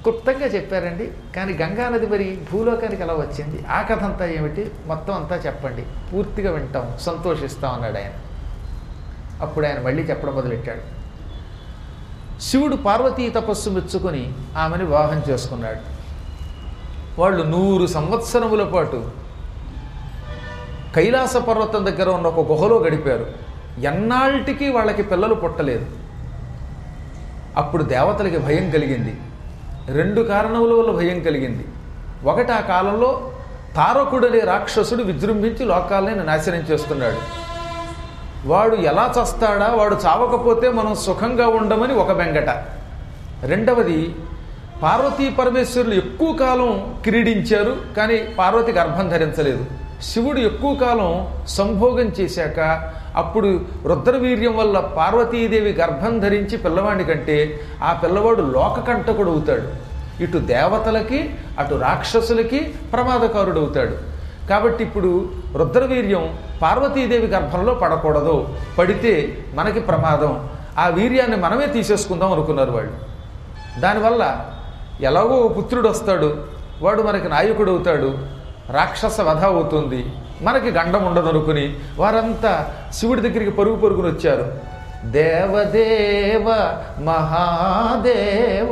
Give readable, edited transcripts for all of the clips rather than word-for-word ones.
క్లుప్తంగా చెప్పారండి. కానీ గంగానది మరి భూలోకానికి ఎలా వచ్చింది, ఆ కథ అంతా ఏమిటి, మొత్తం అంతా చెప్పండి, పూర్తిగా వింటాం, సంతోషిస్తాం అన్నాడు ఆయన. అప్పుడు ఆయన మళ్ళీ చెప్పడం మొదలెట్టాడు. శివుడు పార్వతీ తపస్సు మెచ్చుకొని ఆమెను వివాహం చేసుకున్నాడు. వాళ్ళు 100 సంవత్సరముల పాటు కైలాస పర్వతం దగ్గర ఉన్న ఒక గుహలో గడిపారు. ఎన్నాళ్ళకి వాళ్ళకి పిల్లలు పుట్టలేదు. అప్పుడు దేవతలకి భయం కలిగింది. 2 కారణముల వల్ల భయం కలిగింది. ఒకటి, ఆ కాలంలో తారకుడనే రాక్షసుడు విజృంభించి లోకాలని నాశనం చేస్తున్నాడు. వాడు ఎలా చస్తాడా, వాడు చావకపోతే మనం సుఖంగా ఉండమని ఒక బెంగట. రెండవది, పార్వతీ పరమేశ్వరులు ఎక్కువ కాలం క్రీడించారు, కానీ పార్వతి గర్భం ధరించలేదు. శివుడు ఎక్కువ కాలం సంభోగం చేశాక అప్పుడు రుద్రవీర్యం వల్ల పార్వతీదేవి గర్భం ధరించి పిల్లవాడి కంటే ఆ పిల్లవాడు లోకకంటకుడు అవుతాడు. ఇటు దేవతలకి అటు రాక్షసులకి ప్రమాదకారుడు అవుతాడు. కాబట్టి ఇప్పుడు రుద్రవీర్యం పార్వతీదేవి గర్భంలో పడకూడదు, పడితే మనకి ప్రమాదం, ఆ వీర్యాన్ని మనమే తీసేసుకుందాం అనుకున్నారు వాళ్ళు. దానివల్ల ఎలాగో ఓ పుత్రుడు వస్తాడు, వాడు మనకి నాయకుడు అవుతాడు, రాక్షస వధ అవుతుంది, మనకి గండం ఉండదు అనుకుని వారంతా శివుడి దగ్గరికి పరుగు పరుగుని వచ్చారు. దేవదేవ మహాదేవ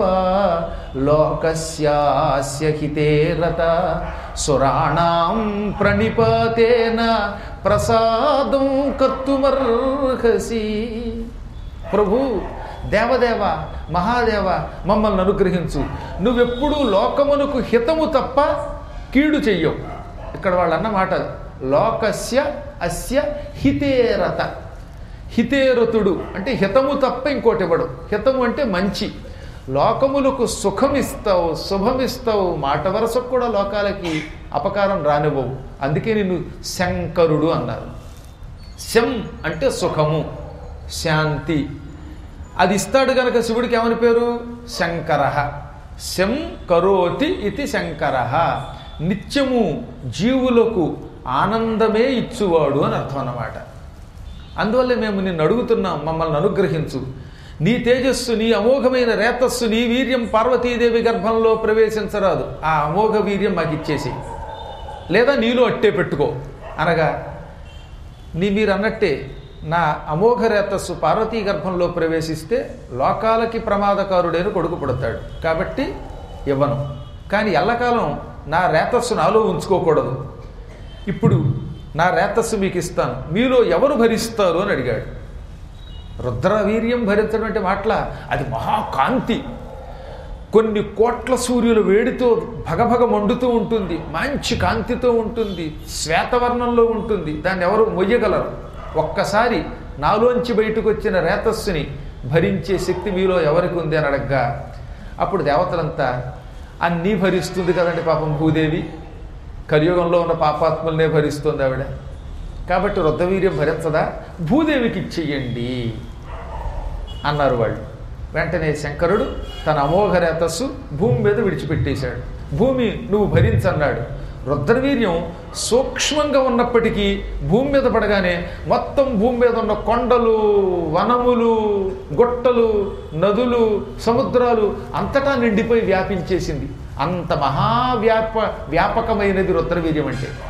లోకస్యాస్య హితేరత సురాణాం ప్రణిపాతేన ప్రసాదం కర్తుమర్హసి. ప్రభు, దేవదేవ మహాదేవ, మమ్మల్ని అనుగ్రహించు. నువ్వెప్పుడూ లోకమునకు హితము తప్ప కీడు చెయ్యవు. ఇక్కడ వాళ్ళు అన్నమాట లోకస్య అస్య హితేరత. హితేరతుడు అంటే హితము తప్ప ఇంకోటి ఇవ్వడు. హితము అంటే మంచి. లోకములకు సుఖమిస్తావు, శుభమిస్తావు, మాట వరసకు కూడా లోకాలకి అపకారం రానివ్వవు. అందుకే నిన్ను శంకరుడు అన్నారు. శం అంటే సుఖము, శాంతి. అది ఇస్తాడు గనక శివుడికి ఏమని పేరు? శంకర. శం కరోతి ఇది శంకర. నిత్యము జీవులకు ఆనందమే ఇచ్చువాడు అని అర్థం అన్నమాట. అందువల్ల మేము నిన్ను అడుగుతున్నాం, మమ్మల్ని అనుగ్రహించు. నీ తేజస్సు, నీ అమోఘమైన రేతస్సు, నీ వీర్యం పార్వతీదేవి గర్భంలో ప్రవేశించరాదు. ఆ అమోఘ వీర్యం మాకు ఇచ్చేసి, లేదా నీలో అట్టే పెట్టుకో అనగా, మీరు అన్నట్టే నా అమోఘ రేతస్సు పార్వతీ గర్భంలో ప్రవేశిస్తే లోకాలకి ప్రమాదకారుడైన కొడుకు పుడతాడు, కాబట్టి ఇవ్వను. కానీ ఎల్లకాలం నా రేతస్సు నాలో ఉంచుకోకూడదు. ఇప్పుడు నా రేతస్సు మీకు ఇస్తాను, మీలో ఎవరు భరిస్తారు అని అడిగాడు. రుద్రవీర్యం భరించడం అంటే మాటల, అది మహాకాంతి. కొన్ని కోట్ల సూర్యుల వేడితో భగభగ మండుతూ ఉంటుంది, మంచి కాంతితో ఉంటుంది, శ్వేతవర్ణంలో ఉంటుంది. దాన్ని ఎవరు మొయ్యగలరు. ఒక్కసారి నాలోంచి బయటకు వచ్చిన రేతస్సుని భరించే శక్తి మీలో ఎవరికి ఉంది అని అడగ్గా, అప్పుడు దేవతలంతా అన్నీ భరిస్తుంది కదండి పాపం భూదేవి, కలియుగంలో ఉన్న పాపాత్ములనే భరిస్తుంది ఆవిడ, కాబట్టి రుద్రవీర్యం భరించదా, భూదేవికి ఇచ్చేయండి అన్నారు వాళ్ళు. వెంటనే శంకరుడు తన అమోఘ రేతస్సు భూమి మీద విడిచిపెట్టేశాడు. భూమి నువ్వు భరించన్నాడు. రుద్రవీర్యం సూక్ష్మంగా ఉన్నప్పటికీ భూమి మీద పడగానే మొత్తం భూమి మీద ఉన్న కొండలు, వనములు, గుట్టలు, నదులు, సముద్రాలు అంతటా నిండిపోయి వ్యాపించేసింది. అంత వ్యాపకమైనది రుద్రవీర్యం అంటే.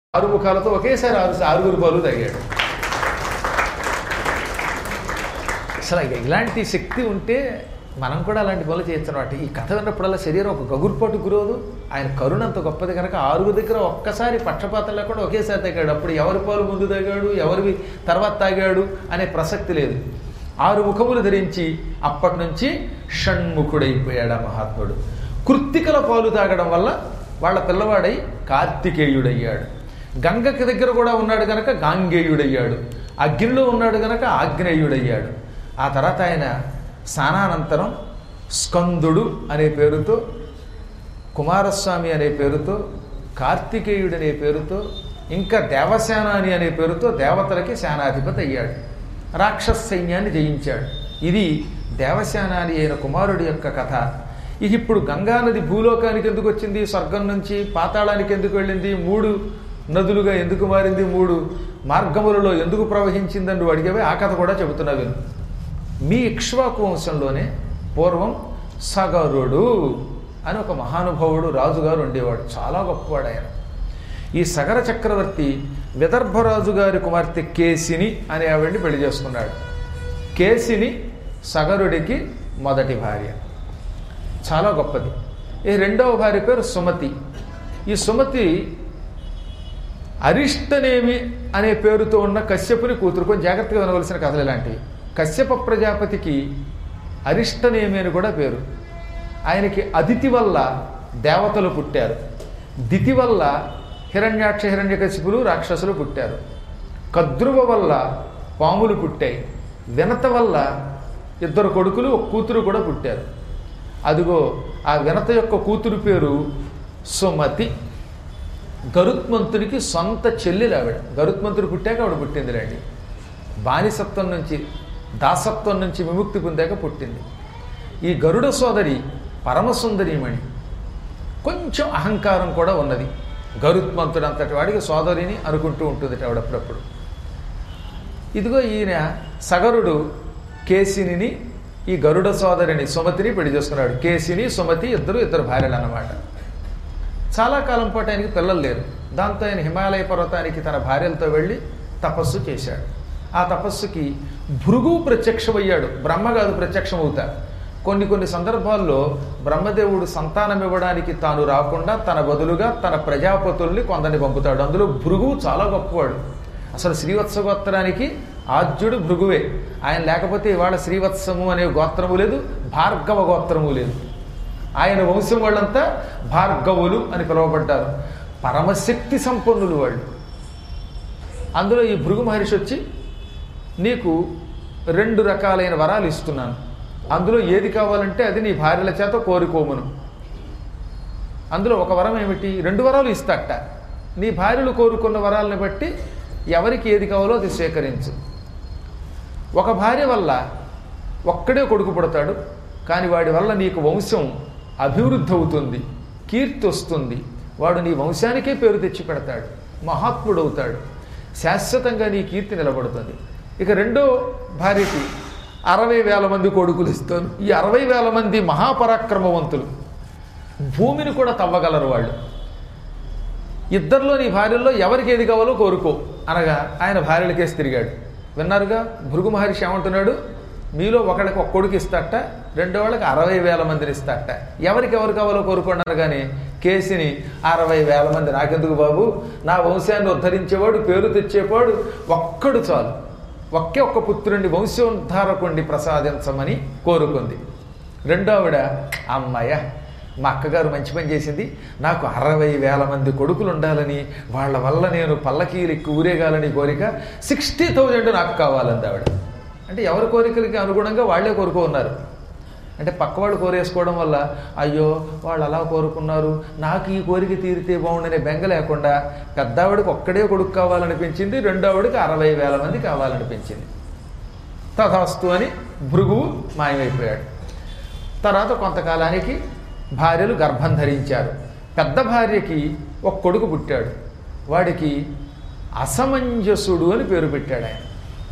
6 ముఖాలతో ఒకేసారి 6 పాలు తాగాడు. అసలు ఇలాంటి శక్తి ఉంటే మనం కూడా అలాంటి పనులు చేయొచ్చు అనమాట. ఈ కథ విన్నప్పుడల్లా శరీరం ఒక గగుర్పాటు గురవదు. ఆయన కరుణ అంత గొప్పది కనుక 6 దగ్గర ఒక్కసారి పక్షపాతం లేకుండా ఒకేసారి తాగాడు. అప్పుడు ఎవరి పాలు ముందు తాగాడు, ఎవరివి తర్వాత తాగాడు అనే ప్రసక్తి లేదు. 6 ముఖములు ధరించి అప్పటి నుంచి షణ్ముఖుడైపోయాడు ఆ మహాత్ముడు. కృత్తికల పాలు తాగడం వల్ల వాళ్ళ పిల్లవాడై కార్తికేయుడయ్యాడు. గంగకి దగ్గర కూడా ఉన్నాడు గనక గాంగేయుడయ్యాడు. అగ్నిలో ఉన్నాడు గనక ఆగ్నేయుడయ్యాడు. ఆ తర్వాత ఆయన స్నానానంతరం స్కందుడు అనే పేరుతో, కుమారస్వామి అనే పేరుతో, కార్తికేయుడు అనే పేరుతో, ఇంకా దేవసేనాని అనే పేరుతో దేవతలకి సేనాధిపతి అయ్యాడు. రాక్షస సైన్యాన్ని జయించాడు. ఇది దేవసేనాని అయిన కుమారుడి యొక్క కథ. ఇది ఇప్పుడు గంగానది భూలోకానికి ఎందుకు వచ్చింది, స్వర్గం నుంచి పాతాళానికి ఎందుకు వెళ్ళింది, 3 నదులుగా ఎందుకు మారింది, 3 మార్గములలో ఎందుకు ప్రవహించిందని నువ్వు అడిగేవే ఆ కథ కూడా చెబుతున్నా విను. మీ ఇక్ష్వాకు వంశంలోనే పూర్వం సగరుడు అని ఒక మహానుభావుడు రాజుగారు ఉండేవాడు. చాలా గొప్పవాడు ఆయన. ఈ సగర చక్రవర్తి విదర్భరాజు గారి కుమార్తె కేసిని అనే ఆవిడ్ని పెళ్లి చేసుకున్నాడు. కేసిని సగరుడికి మొదటి భార్య, చాలా గొప్పది. ఈ రెండవ భార్య పేరు సుమతి. ఈ సుమతి అరిష్టనేమి అనే పేరుతో ఉన్న కశ్యపుని కూతురు. కొంచెం జాగ్రత్తగా వినవలసిన కథలు ఇలాంటివి. కశ్యప ప్రజాపతికి అరిష్టనేమి అని కూడా పేరు. ఆయనకి అదితి వల్ల దేవతలు పుట్టారు, దితి వల్ల హిరణ్యాక్ష హిరణ్యకశిపులు రాక్షసులు పుట్టారు, కద్రువ వల్ల పాములు పుట్టాయి, వినత వల్ల 2 కొడుకులు 1 కూతురు కూడా పుట్టారు. అదిగో ఆ వినత యొక్క కూతురు పేరు సుమతి. గరుత్మంతుడికి సొంత చెల్లెలు ఆవిడ. గరుత్మంతుడు పుట్టాక ఆవిడ పుట్టిందిలేండి. బానిసత్వం నుంచి, దాసత్వం నుంచి విముక్తి పొందాక పుట్టింది. ఈ గరుడ సోదరి పరమసుందరీమణి. కొంచెం అహంకారం కూడా ఉన్నది. గరుత్మంతుడు అంతటి వాడికి సోదరిని అనుకుంటూ ఉంటుంది ఆవిడప్పుడప్పుడు. ఇదిగో ఈయన సగరుడు కేసిని, ఈ గరుడ సోదరిని సుమతిని పెళ్లి చేసుకున్నాడు. కేసిని సుమతి ఇద్దరు భార్యలు అన్నమాట. చాలా కాలం పాటు ఆయనకి పిల్లలు లేరు. దాంతో ఆయన హిమాలయ పర్వతానికి తన భార్యలతో వెళ్ళి తపస్సు చేశాడు. ఆ తపస్సుకి భృగు ప్రత్యక్షమయ్యాడు. బ్రహ్మ కాదు ప్రత్యక్షమవుతారు. కొన్ని సందర్భాల్లో బ్రహ్మదేవుడు సంతానం ఇవ్వడానికి తాను రాకుండా తన బదులుగా తన ప్రజాపతుల్ని కొందరిని పంపుతాడు. అందులో భృగువు చాలా గొప్పవాడు. అసలు శ్రీవత్స గోత్రానికి ఆద్యుడు భృగువే. ఆయన లేకపోతే ఇవాళ శ్రీవత్సము అనే గోత్రము లేదు, భార్గవ గోత్రము లేదు. ఆయన వంశం వాళ్ళంతా భార్గవులు అని పిలువబడ్డారు. పరమశక్తి సంపన్నులు వాళ్ళు. అందులో ఈ భృగు మహర్షి వచ్చి, నీకు 2 రకాలైన వరాలు ఇస్తున్నాను, అందులో ఏది కావాలంటే అది నీ భార్యల చేత కోరుకోమను. అందులో ఒక వరం ఏమిటి, 2 వరాలు ఇస్తాట. నీ భార్యలు కోరుకున్న వరాలను బట్టి ఎవరికి ఏది కావాలో అది స్వీకరించు. ఒక భార్య వల్ల ఒక్కడే కొడుకు పుడతాడు, కానీ వాడి వల్ల నీకు వంశం అభివృద్ధి అవుతుంది, కీర్తి వస్తుంది. వాడు నీ వంశానికే పేరు తెచ్చి పెడతాడు, మహాత్ముడు అవుతాడు, శాశ్వతంగా నీ కీర్తి నిలబడుతుంది. ఇక రెండో భార్యకి 60,000 మంది కొడుకులు ఇస్తాను. ఈ 60,000 మంది మహాపరాక్రమవంతులు, భూమిని కూడా తవ్వగలరు వాళ్ళు. ఇద్దరిలో నీ భార్యల్లో ఎవరికి ఏది కావాలో కోరుకో అనగా ఆయన భార్యలకేసి తిరిగాడు. విన్నారుగా భృగు మహర్షి ఏమంటున్నాడు, మీలో ఒకళ్ళకి 1 కొడుకు ఇస్తాట, రెండో వాళ్ళకి 60,000 మందిని ఇస్తాట. ఎవరికి ఎవరు కావాలో కోరుకున్నారు. కానీ కేసిని 60,000 మంది నాకెందుకు బాబు, నా వంశాన్ని ఉద్ధరించేవాడు, పేరు తెచ్చేవాడు ఒక్కడు చాలు, ఒక్క పుత్రుడిని వంశోద్ధారకుడిని ప్రసాదించమని కోరుకుంది. రెండో ఆవిడ, అమ్మాయ మా అక్కగారు మంచి పని చేసింది, నాకు 60,000 మంది కొడుకులు ఉండాలని, వాళ్ళ వల్ల నేను పల్లకీలెక్కి ఊరేగాలని కోరిక, 60,000 నాకు కావాలంది ఆవిడ. అంటే ఎవరి కోరికలకి అనుగుణంగా వాళ్లే కోరుకున్నారు. అంటే పక్కవాడు కోరేసుకోవడం వల్ల అయ్యో వాళ్ళు అలా కోరుకున్నారు, నాకు ఈ కోరిక తీరితే బాగుండనే బెంగ లేకుండా పెద్దావిడికి ఒక్కడే కొడుకు కావాలనిపించింది, రెండో ఆవిడికి 60,000 మంది కావాలనిపించింది. తథాస్తు అని భృగువు మాయమైపోయాడు. తర్వాత కొంతకాలానికి భార్యలు గర్భం ధరించారు. పెద్ద భార్యకి 1 కొడుకు పుట్టాడు. వాడికి అసమంజసుడు అని పేరు పెట్టాడు ఆయన.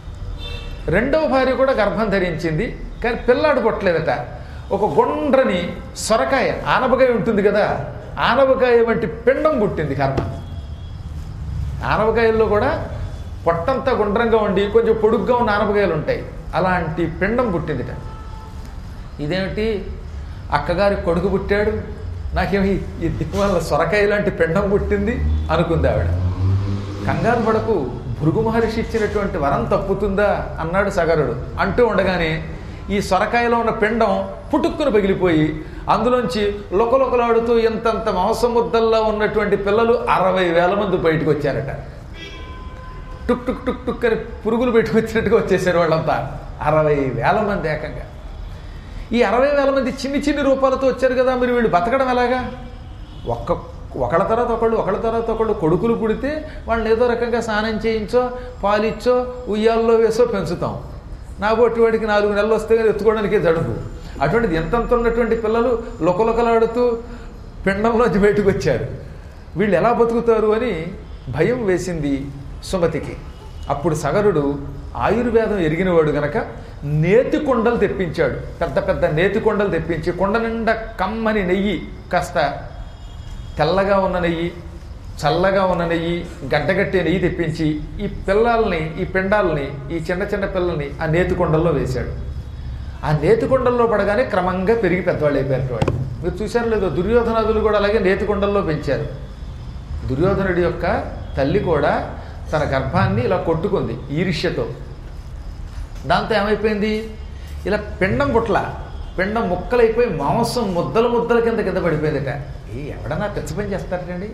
రెండవ భార్య కూడా గర్భం ధరించింది, కానీ పిల్లాడు పుట్టలేదట. ఒక గుండ్రని సొరకాయ, ఆనపకాయ ఉంటుంది కదా, ఆనపకాయ వంటి పిండం పుట్టింది కర్మ. ఆనపకాయల్లో కూడా పొట్టంతా గుండ్రంగా ఉండి కొంచెం పొడుగ్గా ఉన్న ఆనపకాయలు ఉంటాయి. అలాంటి పిండం పుట్టిందిట. ఇదేమిటి అక్కగారి కొడుకు పుట్టాడు, నాకేమి ఈ దిక్కుమాల సొరకాయ లాంటి పిండం పుట్టింది అనుకుంది ఆవిడ. కంగారు పడకు, భృగు మహర్షి ఇచ్చినటువంటి వరం తప్పుతుందా అన్నాడు సగరుడు. అంటూ ఉండగానే ఈ సొరకాయలో ఉన్న పిండం పుటుక్కును పగిలిపోయి అందులోంచి లొకలొకలాడుతూ ఇంతంత మాంసముద్దల్లా ఉన్నటువంటి పిల్లలు 60,000 మంది బయటకు వచ్చారట. టుక్ టుక్ టుక్ టుక్ అని పురుగులు పెట్టుకొచ్చినట్టుగా వచ్చేసారు వాళ్ళంతా. 60,000 మంది ఏకంగా. ఈ 60,000 మంది చిన్ని చిన్ని రూపాలతో వచ్చారు కదా, మీరు వీళ్ళు బతకడం ఎలాగా? ఒకళ్ళ తర్వాత ఒకళ్ళు కొడుకులు పుడితే వాళ్ళని ఏదో రకంగా స్నానం చేయించో పాలిచ్చో ఉయ్యాల్లో వేసో పెంచుతాం. నా బొట్టి వాడికి 4 నెలలు వస్తే కానీ ఎత్తుకోవడానికే జడుపు. అటువంటిది ఎంతంత ఉన్నటువంటి పిల్లలు లొకలొకలాడుతూ పిండంలోంచి బయటకు వచ్చారు. వీళ్ళు ఎలా బతుకుతారు అని భయం వేసింది సుమతికి. అప్పుడు సగరుడు ఆయుర్వేదం ఎరిగినవాడు గనక నేతి కొండలు తెప్పించాడు. పెద్ద పెద్ద నేతి కొండలు తెప్పించి కొండ నిండా కమ్మని నెయ్యి, కాస్త తెల్లగా ఉన్న నెయ్యి, చల్లగా ఉన్న నెయ్యి, గడ్డగట్టే నెయ్యి తెప్పించి ఈ పిల్లల్ని, ఈ పిండాలని, ఈ చిన్న చిన్న పిల్లల్ని ఆ నేతి కొండల్లో వేశాడు. ఆ నేతి కొండల్లో పడగానే క్రమంగా పెరిగి పెద్దవాళ్ళు అయిపోయారు వాళ్ళు. మీరు చూశారు లేదో, దుర్యోధనాదులు కూడా అలాగే నేతి కొండల్లో పెంచారు. దుర్యోధనుడి యొక్క తల్లి కూడా తన గర్భాన్ని ఇలా కొట్టుకుంది ఈర్ష్యతో. దాంతో ఏమైపోయింది, ఇలా పిండం పిండం ముక్కలైపోయి మాంసం ముద్దల కింద పడిపోయిందట. ఎవడన్నా పిచ్చ పని చేస్తారండి?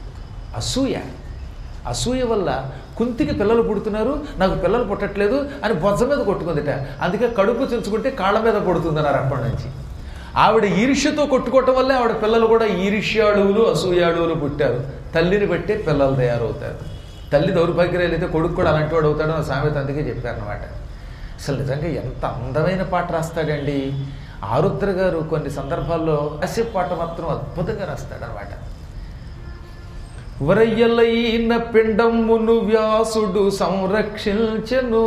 అసూయ వల్ల కుంతికి పిల్లలు పుడుతున్నారు, నాకు పిల్లలు పుట్టట్లేదు అని బొజ్జ మీద కొట్టుకుందిట. అందుకే కడుపు చించుకుంటే కాళ్ళ మీద పడుతుందన్నారు అప్పటి నుంచి. ఆవిడ ఈర్ష్యతో కొట్టుకోవటం వల్లే ఆవిడ పిల్లలు కూడా ఈర్ష్యాళువులు అసూయాళువులు పుట్టారు. తల్లిని బట్టే పిల్లలు తయారవుతారు. తల్లి దౌర్భాగ్యాలు అయితే కొడుకు కూడా అలాంటి వాడు అవుతాడు అని సామెత అందుకే చెప్పారనమాట. అసలు నిజంగా ఎంత అందమైన పాట రాస్తాడండి ఆరుద్ర గారు. కొన్ని సందర్భాల్లో హాస్య పాట మాత్రం అద్భుతంగా రాస్తాడనమాట. వరయ్యలైన పిండమ్మును వ్యాసుడు సంరక్షించెను,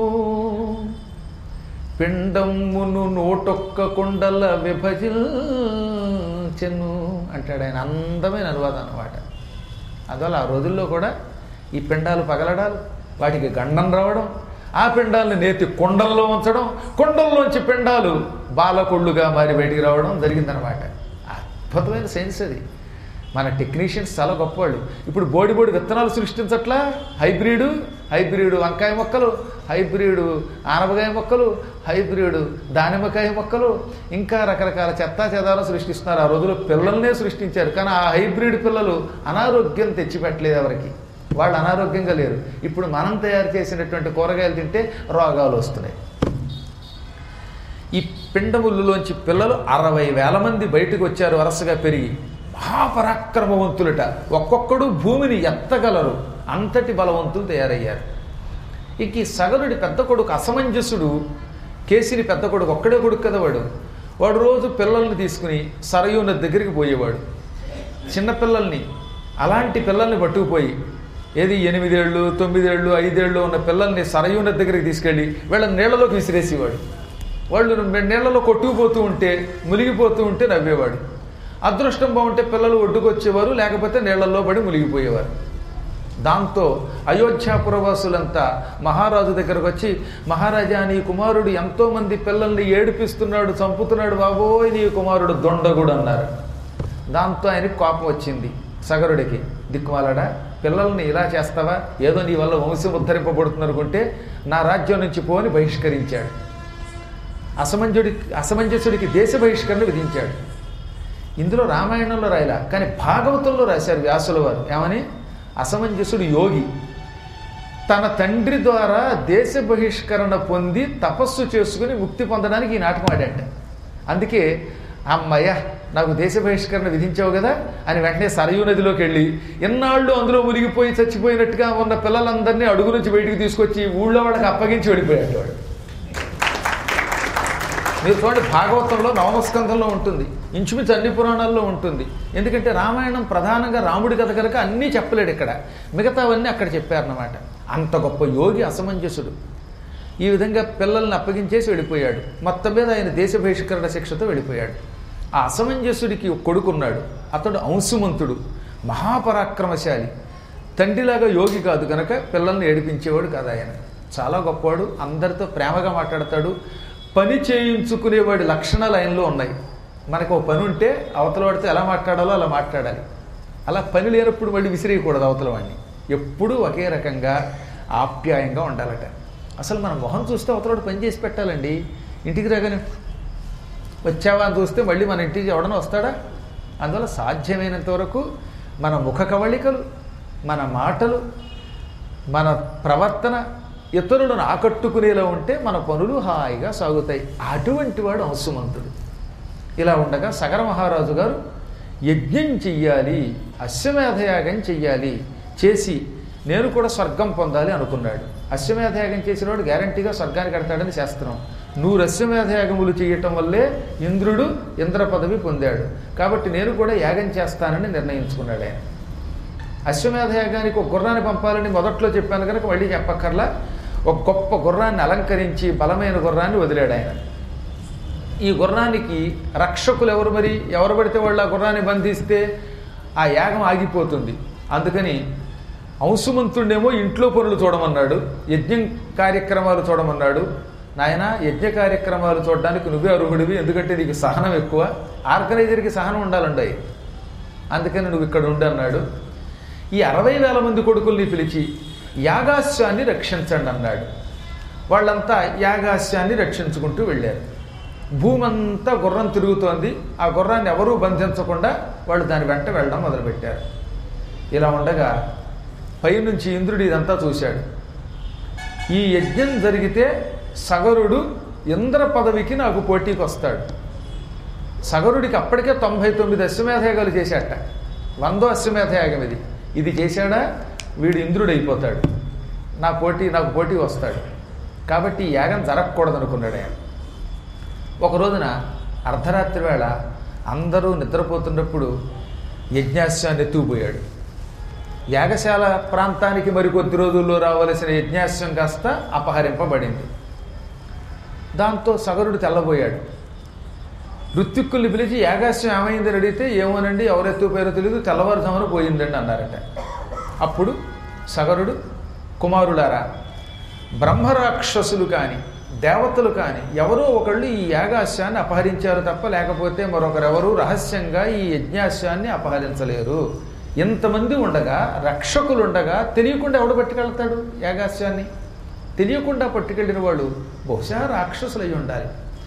పిండమ్మును 101 కుండల విభజించెను అంటాడు ఆయన. అందమైన అనువాదం అన్నమాట. అందువల్ల ఆ రోజుల్లో కూడా ఈ పిండాలు పగలడాలు, వాటికి గండం రావడం, ఆ పిండాలని నేతి కొండల్లో ఉంచడం, కొండల్లోంచి పిండాలు బాలకొళ్ళుగా మారి బయటికి రావడం జరిగిందనమాట. అద్భుతమైన సైన్స్ అది. మన టెక్నీషియన్స్ చాలా గొప్పవాళ్ళు. ఇప్పుడు బోడి విత్తనాలు సృష్టించట్లా, హైబ్రిడ్ వంకాయ మొక్కలు, హైబ్రిడ్ ఆనపకాయ మొక్కలు, హైబ్రిడ్ దానిమ్మకాయ మొక్కలు, ఇంకా రకరకాల చెత్తా చెదారం సృష్టిస్తున్నారు. ఆ రోజుల్లో పిల్లల్నే సృష్టించారు, కానీ ఆ హైబ్రిడ్ పిల్లలు అనారోగ్యం తెచ్చిపెట్టలేదు ఎవరికి. వాళ్ళు అనారోగ్యంగా లేరు. ఇప్పుడు మనం తయారు చేసినటువంటి కూరగాయలు తింటే రోగాలు వస్తున్నాయి. ఈ పిండముల్లోంచి పిల్లలు 60,000 మంది బయటకు వచ్చారు వరుసగా పెరిగి. మహాపరాక్రమవంతులట. ఒక్కొక్కడు భూమిని ఎత్తగలరు, అంతటి బలవంతులు తయారయ్యారు. ఇక ఈ సగరుడి పెద్ద కొడుకు అసమంజసుడు, కేసిని పెద్ద కొడుకు, ఒక్కడే కొడుకు కదా వాడు రోజు పిల్లల్ని తీసుకుని సరయూ నది దగ్గరికి పోయేవాడు. చిన్నపిల్లల్ని, అలాంటి పిల్లల్ని పట్టుకుపోయి, ఏది 8 ఏళ్ళు 9 ఏళ్ళు 5 ఏళ్ళు ఉన్న పిల్లల్ని సరయూ నది దగ్గరికి తీసుకెళ్ళి వీళ్ళని నీళ్లలోకి విసిరేసేవాడు. వాళ్ళు నీళ్లలో కొట్టుకుపోతూ ఉంటే, మునిగిపోతూ ఉంటే నవ్వేవాడు. అదృష్టం బాగుంటే పిల్లలు ఒడ్డుకొచ్చేవారు, లేకపోతే నీళ్లలో పడి మునిగిపోయేవారు. దాంతో అయోధ్యాపురవాసులంతా మహారాజు దగ్గరకు వచ్చి, మహారాజా నీ కుమారుడు ఎంతోమంది పిల్లల్ని ఏడిపిస్తున్నాడు, చంపుతున్నాడు, బాబోయ్ నీ కుమారుడు దొండగుడు అన్నారు. దాంతో ఆయనకి కోపం వచ్చింది సగరుడికి. దిక్కుమాలడా, పిల్లల్ని ఇలా చేస్తావా, ఏదో నీ వల్ల వంశం ఉద్ధరింపబడుతుంది అనుకుంటే నా రాజ్యం నుంచి పోని బహిష్కరించాడు. అసమంజసుడికి దేశ బహిష్కరణ విధించాడు. ఇందులో రామాయణంలో రాయలా, కానీ భాగవతంలో రాశారు వ్యాసుల వారు. ఏమని? అసమంజసుడు యోగి, తన తండ్రి ద్వారా దేశ బహిష్కరణ పొంది తపస్సు చేసుకుని ముక్తి పొందడానికి ఈ నాటకం ఆడంట. అందుకే అమ్మయ్య నాకు దేశ బహిష్కరణ విధించావు కదా అని వెంటనే సరయూ నదిలోకి వెళ్ళి ఎన్నాళ్ళు అందులో మునిగిపోయి చచ్చిపోయినట్టుగా ఉన్న పిల్లలందరినీ అడుగు నుంచి బయటికి తీసుకొచ్చి ఊళ్ళో వాళ్ళకి అప్పగించి వెళ్ళిపోయాడు వాడు. మీరు చూడండి, భాగవతంలో నవమస్కంధంలో ఉంటుంది, ఇంచుమించు అన్ని పురాణాల్లో ఉంటుంది. ఎందుకంటే రామాయణం ప్రధానంగా రాముడి కథ కనుక అన్నీ చెప్పలేడు ఇక్కడ, మిగతావన్నీ అక్కడ చెప్పారన్నమాట. అంత గొప్ప యోగి అసమంజసుడు. ఈ విధంగా పిల్లల్ని అప్పగించేసి వెళ్ళిపోయాడు. మొత్తం మీద ఆయన దేశ బహిష్కరణ శిక్షతో వెళ్ళిపోయాడు. ఆ అసమంజసుడికి కొడుకున్నాడు. అతడు అంశుమంతుడు, మహాపరాక్రమశాలి. తండ్రిలాగా యోగి కాదు కనుక పిల్లల్ని ఏడిపించేవాడు కాదు ఆయన. చాలా గొప్పవాడు, అందరితో ప్రేమగా మాట్లాడతాడు. పని చేయించుకునేవాడి లక్షణాలు ఆయనలో ఉన్నాయి. మనకు ఒక పని ఉంటే అవతల వాడితో ఎలా మాట్లాడాలో అలా మాట్లాడాలి. అలా పని లేనప్పుడు మళ్ళీ విసిరేయకూడదు అవతల వాడిని. ఎప్పుడూ ఒకే రకంగా ఆప్యాయంగా ఉండాలట. అసలు మన మొహం చూస్తే అవతలవాడు పని చేసి పెట్టాలండి. ఇంటికి రాగానే వచ్చావా అని చూస్తే మళ్ళీ మన ఇంటికి ఎవడన్నా వస్తాడా? అందువల్ల సాధ్యమైనంత వరకు మన ముఖ కవళికలు, మన మాటలు, మన ప్రవర్తన ఇతరులను ఆకట్టుకునేలా ఉంటే మన పనులు హాయిగా సాగుతాయి. అటువంటి వాడు అంశుమంతుడు. ఇలా ఉండగా సగర మహారాజు గారు యజ్ఞం చెయ్యాలి, అశ్వమేధయాగం చెయ్యాలి, చేసి నేను కూడా స్వర్గం పొందాలి అనుకున్నాడు. అశ్వమేధయాగం చేసినవాడు గ్యారంటీగా స్వర్గానికి కడతాడని శాస్త్రం. 100 అశ్వమేధయాగములు చేయటం వల్లే ఇంద్రుడు ఇంద్ర పదవి పొందాడు. కాబట్టి నేను కూడా యాగం చేస్తానని నిర్ణయించుకున్నాడు ఆయన. అశ్వమేధయాగానికి ఒక గుర్రాన్ని పంపాలని మొదట్లో చెప్పాను కనుక మళ్ళీ చెప్పక్కర్లా. ఒక గొప్ప గుర్రాన్ని అలంకరించి బలమైన గుర్రాన్ని వదిలాడు ఆయన. ఈ గుర్రానికి రక్షకులు ఎవరు? మరి ఎవరు పడితే వాళ్ళు ఆ గుర్రాన్ని బంధిస్తే ఆ యాగం ఆగిపోతుంది. అందుకని అంశుమంతుడేమో ఇంట్లో పనులు చూడమన్నాడు, యజ్ఞం కార్యక్రమాలు చూడమన్నాడు. నాయన, యజ్ఞ కార్యక్రమాలు చూడడానికి నువ్వే అర్హుడివి, ఎందుకంటే నీకు సహనం ఎక్కువ. ఆర్గనైజర్కి సహనం ఉండాలండి, అందుకని నువ్వు ఇక్కడ ఉండు అన్నాడు. ఈ 60,000 మంది కొడుకుల్ని పిలిచి యాగాశ్వాన్ని రక్షించండి అన్నాడు. వాళ్ళంతా యాగాశ్వాన్ని రక్షించుకుంటూ వెళ్ళారు. భూమంతా గుర్రం తిరుగుతోంది. ఆ గుర్రాన్ని ఎవరూ బంధించకుండా వాళ్ళు దాని వెంట వెళ్ళడం మొదలుపెట్టారు. ఇలా ఉండగా పైనుంచి ఇంద్రుడు ఇదంతా చూశాడు. ఈ యజ్ఞం జరిగితే సగరుడు ఇంద్ర పదవికి నాకు పోటీకి వస్తాడు. సగరుడికి అప్పటికే 99 అశ్వమేధయాగాలు చేశాట. 100వ అశ్వమేధయాగం ఇది చేశాడా వీడు ఇంద్రుడు అయిపోతాడు, నాకు పోటీ వస్తాడు. కాబట్టి ఈ యాగం జరగకూడదు అనుకున్నాడు ఆయన. ఒక రోజున అర్ధరాత్రి వేళ అందరూ నిద్రపోతున్నప్పుడు యజ్ఞాశ్వాన్ని ఎత్తుకుపోయాడు. యాగశాల ప్రాంతానికి మరికొద్ది రోజుల్లో రావలసిన యజ్ఞాశ్వం కాస్త అపహరింపబడింది. దాంతో సగరుడు తెల్లబోయాడు. ఋత్విక్కుల్ని పిలిచి యాగాశ్వం ఏమైందని అడిగితే ఏమోనండి, ఎవరెత్తుకుపోయారో తెలియదు, తెల్లవారుజామున పోయిందండి అన్నారట. అప్పుడు సగరుడు, కుమారులారా, బ్రహ్మరాక్షసులు కానీ దేవతలు కానీ ఎవరో ఒకళ్ళు ఈ యాగాశ్వాన్ని అపహరించారు తప్ప లేకపోతే మరొకరెవరూ రహస్యంగా ఈ యజ్ఞాశ్వాన్ని అపహరించలేరు. ఇంతమంది ఉండగా, రక్షకులు ఉండగా తెలియకుండా ఎవడు పట్టుకెళ్తాడు యాగాశ్వాన్ని? తెలియకుండా పట్టుకెళ్ళిన వాళ్ళు బహుశా రాక్షసులు అయి ఉండాలి.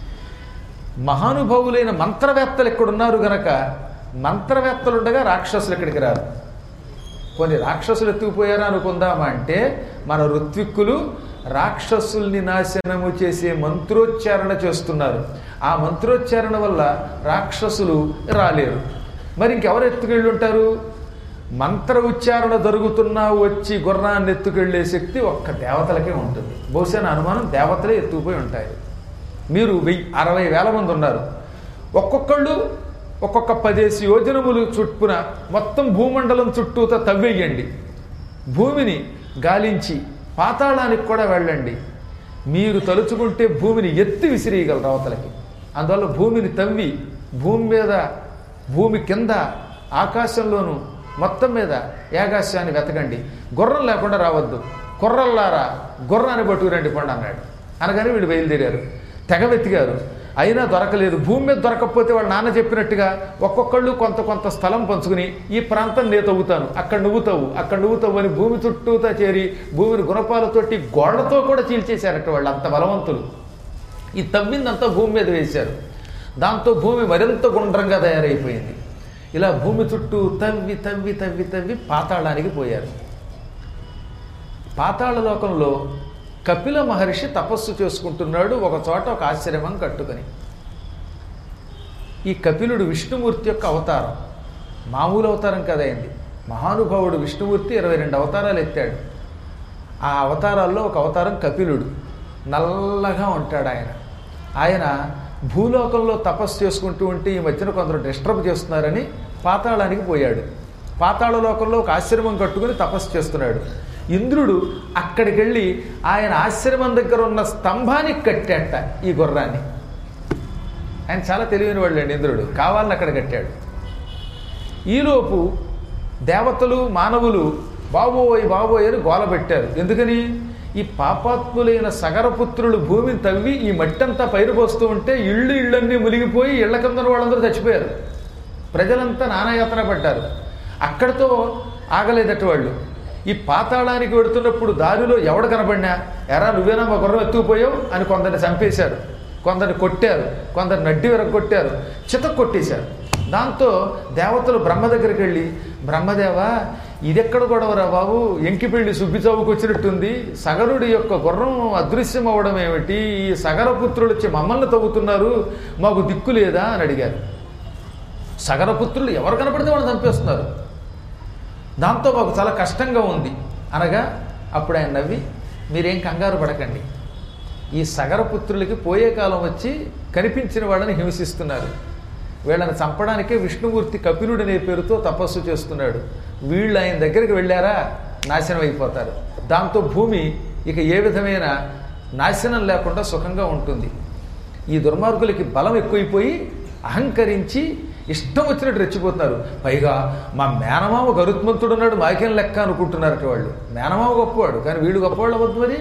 మహానుభావులైన మంత్రవేత్తలు ఎక్కడున్నారు గనక మంత్రవేత్తలు ఉండగా రాక్షసులు ఎక్కడికి రారు. కొన్ని రాక్షసులు ఎత్తుకుపోయారా అనుకుందామా అంటే మన ఋత్విక్కులు రాక్షసుల్ని నాశనము చేసే మంత్రోచ్చారణ చేస్తున్నారు. ఆ మంత్రోచ్చారణ వల్ల రాక్షసులు రాలేరు. మరి ఇంకెవరు ఎత్తుకెళ్ళి ఉంటారు? మంత్ర ఉచ్చారణ జరుగుతున్నా వచ్చి గుర్రాన్ని ఎత్తుకెళ్లే శక్తి ఒక్క దేవతలకే ఉంటుంది. బహుశా నా అనుమానం దేవతలే ఎత్తుకుపోయి ఉంటాయి. మీరు 60,000 మంది ఉన్నారు. ఒక్కొక్కళ్ళు ఒక్కొక్క 10 యోజనములు చుట్టున మొత్తం భూమండలం చుట్టూతో తవ్వేయండి. భూమిని గాలించి పాతాళానికి కూడా వెళ్ళండి. మీరు తలుచుకుంటే భూమిని ఎత్తి విసిరేయగలరు అవతలకి. అందువల్ల భూమిని తవ్వి భూమి కింద ఆకాశంలోనూ మొత్తం మీద యాగాశ్వాన్ని వెతకండి. గుర్రం లేకుండా రావద్దు. కుర్రల్లారా గుర్రాన్ని పట్టుకురండి పండు అన్నాడు. అనగానే వీళ్ళు బయలుదేరారు. తెగ వెతికారు, అయినా దొరకలేదు. భూమి మీద దొరకకపోతే వాళ్ళ నాన్న చెప్పినట్టుగా ఒక్కొక్కళ్ళు కొంత స్థలం పంచుకుని ఈ ప్రాంతం నేను తవ్వుతాను, అక్కడ నువ్వు తవ్వు అని భూమి చుట్టూతా చేరి భూమిని గుణపాలతోటి గోళ్లతో కూడా చీల్చేశారట వాళ్ళు. అంత బలవంతులు. ఈ తవ్విందంతా భూమి మీద వేశారు. దాంతో భూమి మరింత గుండ్రంగా తయారైపోయింది. ఇలా భూమి చుట్టూ తవ్వి తవ్వి తవ్వి తవ్వి పాతాళానికి పోయారు. పాతాళ లోకంలో కపిల మహర్షి తపస్సు చేసుకుంటున్నాడు ఒక చోట, ఒక ఆశ్రమం కట్టుకొని. ఈ కపిలుడు విష్ణుమూర్తి యొక్క అవతారం, మామూలు అవతారం కదైంది. మహానుభావుడు విష్ణుమూర్తి 22 అవతారాలు ఎత్తాడు. ఆ అవతారాల్లో ఒక అవతారం కపిలుడు. నల్లగా ఉంటాడు ఆయన భూలోకంలో తపస్సు చేసుకుంటూ ఉంటే ఈ మధ్యన కొందరు డిస్టర్బ్ చేస్తున్నారని పాతాళానికి పోయాడు. పాతాళ లోకంలో ఒక ఆశ్రమం కట్టుకుని తపస్సు చేస్తున్నాడు. ఇంద్రుడు అక్కడికి వెళ్ళి ఆయన ఆశ్రమం దగ్గర ఉన్న స్తంభానికి కట్టాట ఈ గుర్రాన్ని. ఆయన చాలా తెలివైన వాళ్ళు అండి ఇంద్రుడు, కావాలని అక్కడ కట్టాడు. ఈలోపు దేవతలు మానవులు బాబోయ్ బాబోయ్ అని గోల పెట్టారు. ఎందుకని? ఈ పాపాత్ములైన సగరపుత్రులు భూమిని తవ్వి ఈ మట్టి అంతా పైరు పోస్తూ ఉంటే ఇళ్ళన్నీ మునిగిపోయి ఇళ్ల కింద వాళ్ళందరూ చచ్చిపోయారు. ప్రజలంతా నానాయాతన పడ్డారు. అక్కడితో ఆగలేదట వాళ్ళు. ఈ పాతాళానికి వెడుతున్నప్పుడు దారిలో ఎవడు కనబడినా, ఎరా నువ్వేనా మా గుర్రం ఎత్తుకుపోయావు అని కొందరిని చంపేశారు, కొందరిని కొట్టారు, కొందరు నడ్డి విరగొట్టారు, చితక్ కొట్టేశారు. దాంతో దేవతలు బ్రహ్మ దగ్గరికి వెళ్ళి, బ్రహ్మదేవా ఇదెక్కడ గొడవరా బాబు, ఎంకిపెళ్ళి సుబ్బిచావుకు వచ్చినట్టుంది, సగరుడి యొక్క గుర్రం అదృశ్యం అవ్వడం ఏమిటి, ఈ సగరపుత్రులు వచ్చి మమ్మల్ని తవ్వుతున్నారు, మాకు దిక్కు లేదా అని అడిగారు. సగరపుత్రులు ఎవరు కనపడితే వాళ్ళు చంపేస్తున్నారు, దాంతో మాకు చాలా కష్టంగా ఉంది అనగా అప్పుడు ఆయన నవ్వి, మీరేం కంగారు పడకండి, ఈ సగరపుత్రులకి పోయే కాలం వచ్చి కనిపించిన వాళ్ళని హింసిస్తున్నారు, వీళ్ళని చంపడానికే విష్ణుమూర్తి కపిలుడు అనే పేరుతో తపస్సు చేస్తున్నాడు, వీళ్ళు ఆయన దగ్గరికి వెళ్ళారా నాశనం అయిపోతారు, దాంతో భూమి ఇక ఏ విధమైన నాశనం లేకుండా సుఖంగా ఉంటుంది. ఈ దుర్మార్గులకి బలం ఎక్కువైపోయి అహంకరించి ఇష్టం వచ్చినట్టు రెచ్చిపోతున్నారు. పైగా మా మేనమామ గరుత్మంతుడు ఉన్నాడు, మాకేం లెక్క అనుకుంటున్నారట వాళ్ళు. మేనమామ గొప్పవాడు, కానీ వీడు గొప్పవాళ్ళు అవ్వద్దు, మరి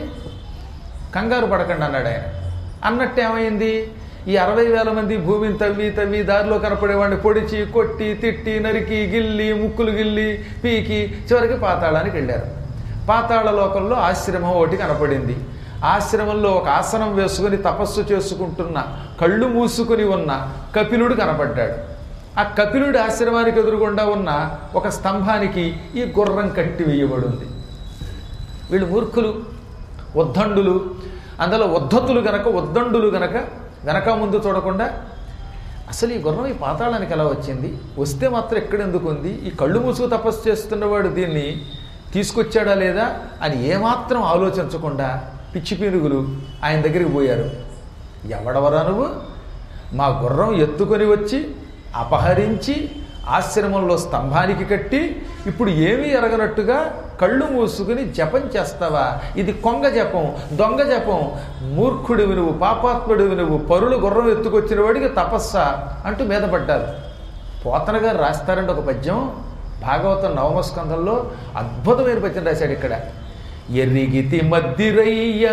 కంగారు పడకండి అన్నాడు ఆయన. అన్నట్టు ఏమైంది, ఈ 60,000 మంది భూమిని తవ్వి దారిలో కనపడేవాడిని పొడిచి కొట్టి తిట్టి నరికి గిల్లి ముక్కులు గిల్లి పీకి చివరికి పాతాళానికి వెళ్ళారు. పాతాళ లోకంలో ఆశ్రమం ఒకటి కనపడింది. ఆశ్రమంలో ఒక ఆసనం వేసుకుని తపస్సు చేసుకుంటున్న కళ్ళు మూసుకుని ఉన్న కపిలుడు కనపడ్డాడు. ఆ కపిలుడి ఆశ్రమానికి ఎదురుగుండా ఉన్న ఒక స్తంభానికి ఈ గుర్రం కట్టి వేయబడింది. వీళ్ళు మూర్ఖులు, ఉద్దండులు, అందులో ఉద్ధతులు గనక ఉద్దండులు గనక వెనక ముందు చూడకుండా అసలు ఈ గుర్రం ఈ పాతాళానికి ఎలా వచ్చింది, వస్తే మాత్రం ఎక్కడెందుకు ఉంది, ఈ కళ్ళు మూసుకు తపస్సు చేస్తున్నవాడు దీన్ని తీసుకొచ్చాడా లేదా అని ఏమాత్రం ఆలోచించకుండా పిచ్చి పీనుగులు ఆయన దగ్గరికి పోయారు. ఎవడవరా నువ్వు, మా గుర్రం ఎత్తుకొని వచ్చి అపహరించి ఆశ్రమంలో స్తంభానికి కట్టి ఇప్పుడు ఏమీ ఎరగనట్టుగా కళ్ళు మూసుకుని జపం చేస్తావా, ఇది కొంగ జపం, దొంగ జపం, మూర్ఖుడివి నువ్వు, పాపాత్ముడివి నువ్వు, పరులు గుర్రం ఎత్తుకొచ్చిన వాడికి తపస్సా అంటూ మీద పడ్డారు. పోతన గారు రాస్తారండి ఒక పద్యం, భాగవతం 9వ స్కంధంలో అద్భుతమైన పద్యం రాశాడు. ఇక్కడ ఎరిగితి మద్దిరయ్య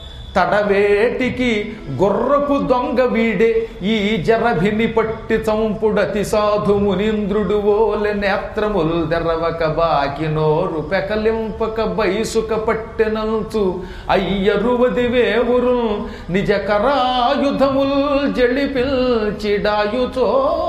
తడవేటికి గుర్రపు దొంగ వీడే, ఈ జరభిని పట్టి చంపుడతి సాధు మునీంద్రుడు ఓలె, నేత్రముల్ దెర్రవక బాకి నోరు పెకలింపక బైసుక పట్టెనంచు అయ్యరువది వేవురు నిజ కరాయుధముల్ జళిపిల్చిడాయుచో.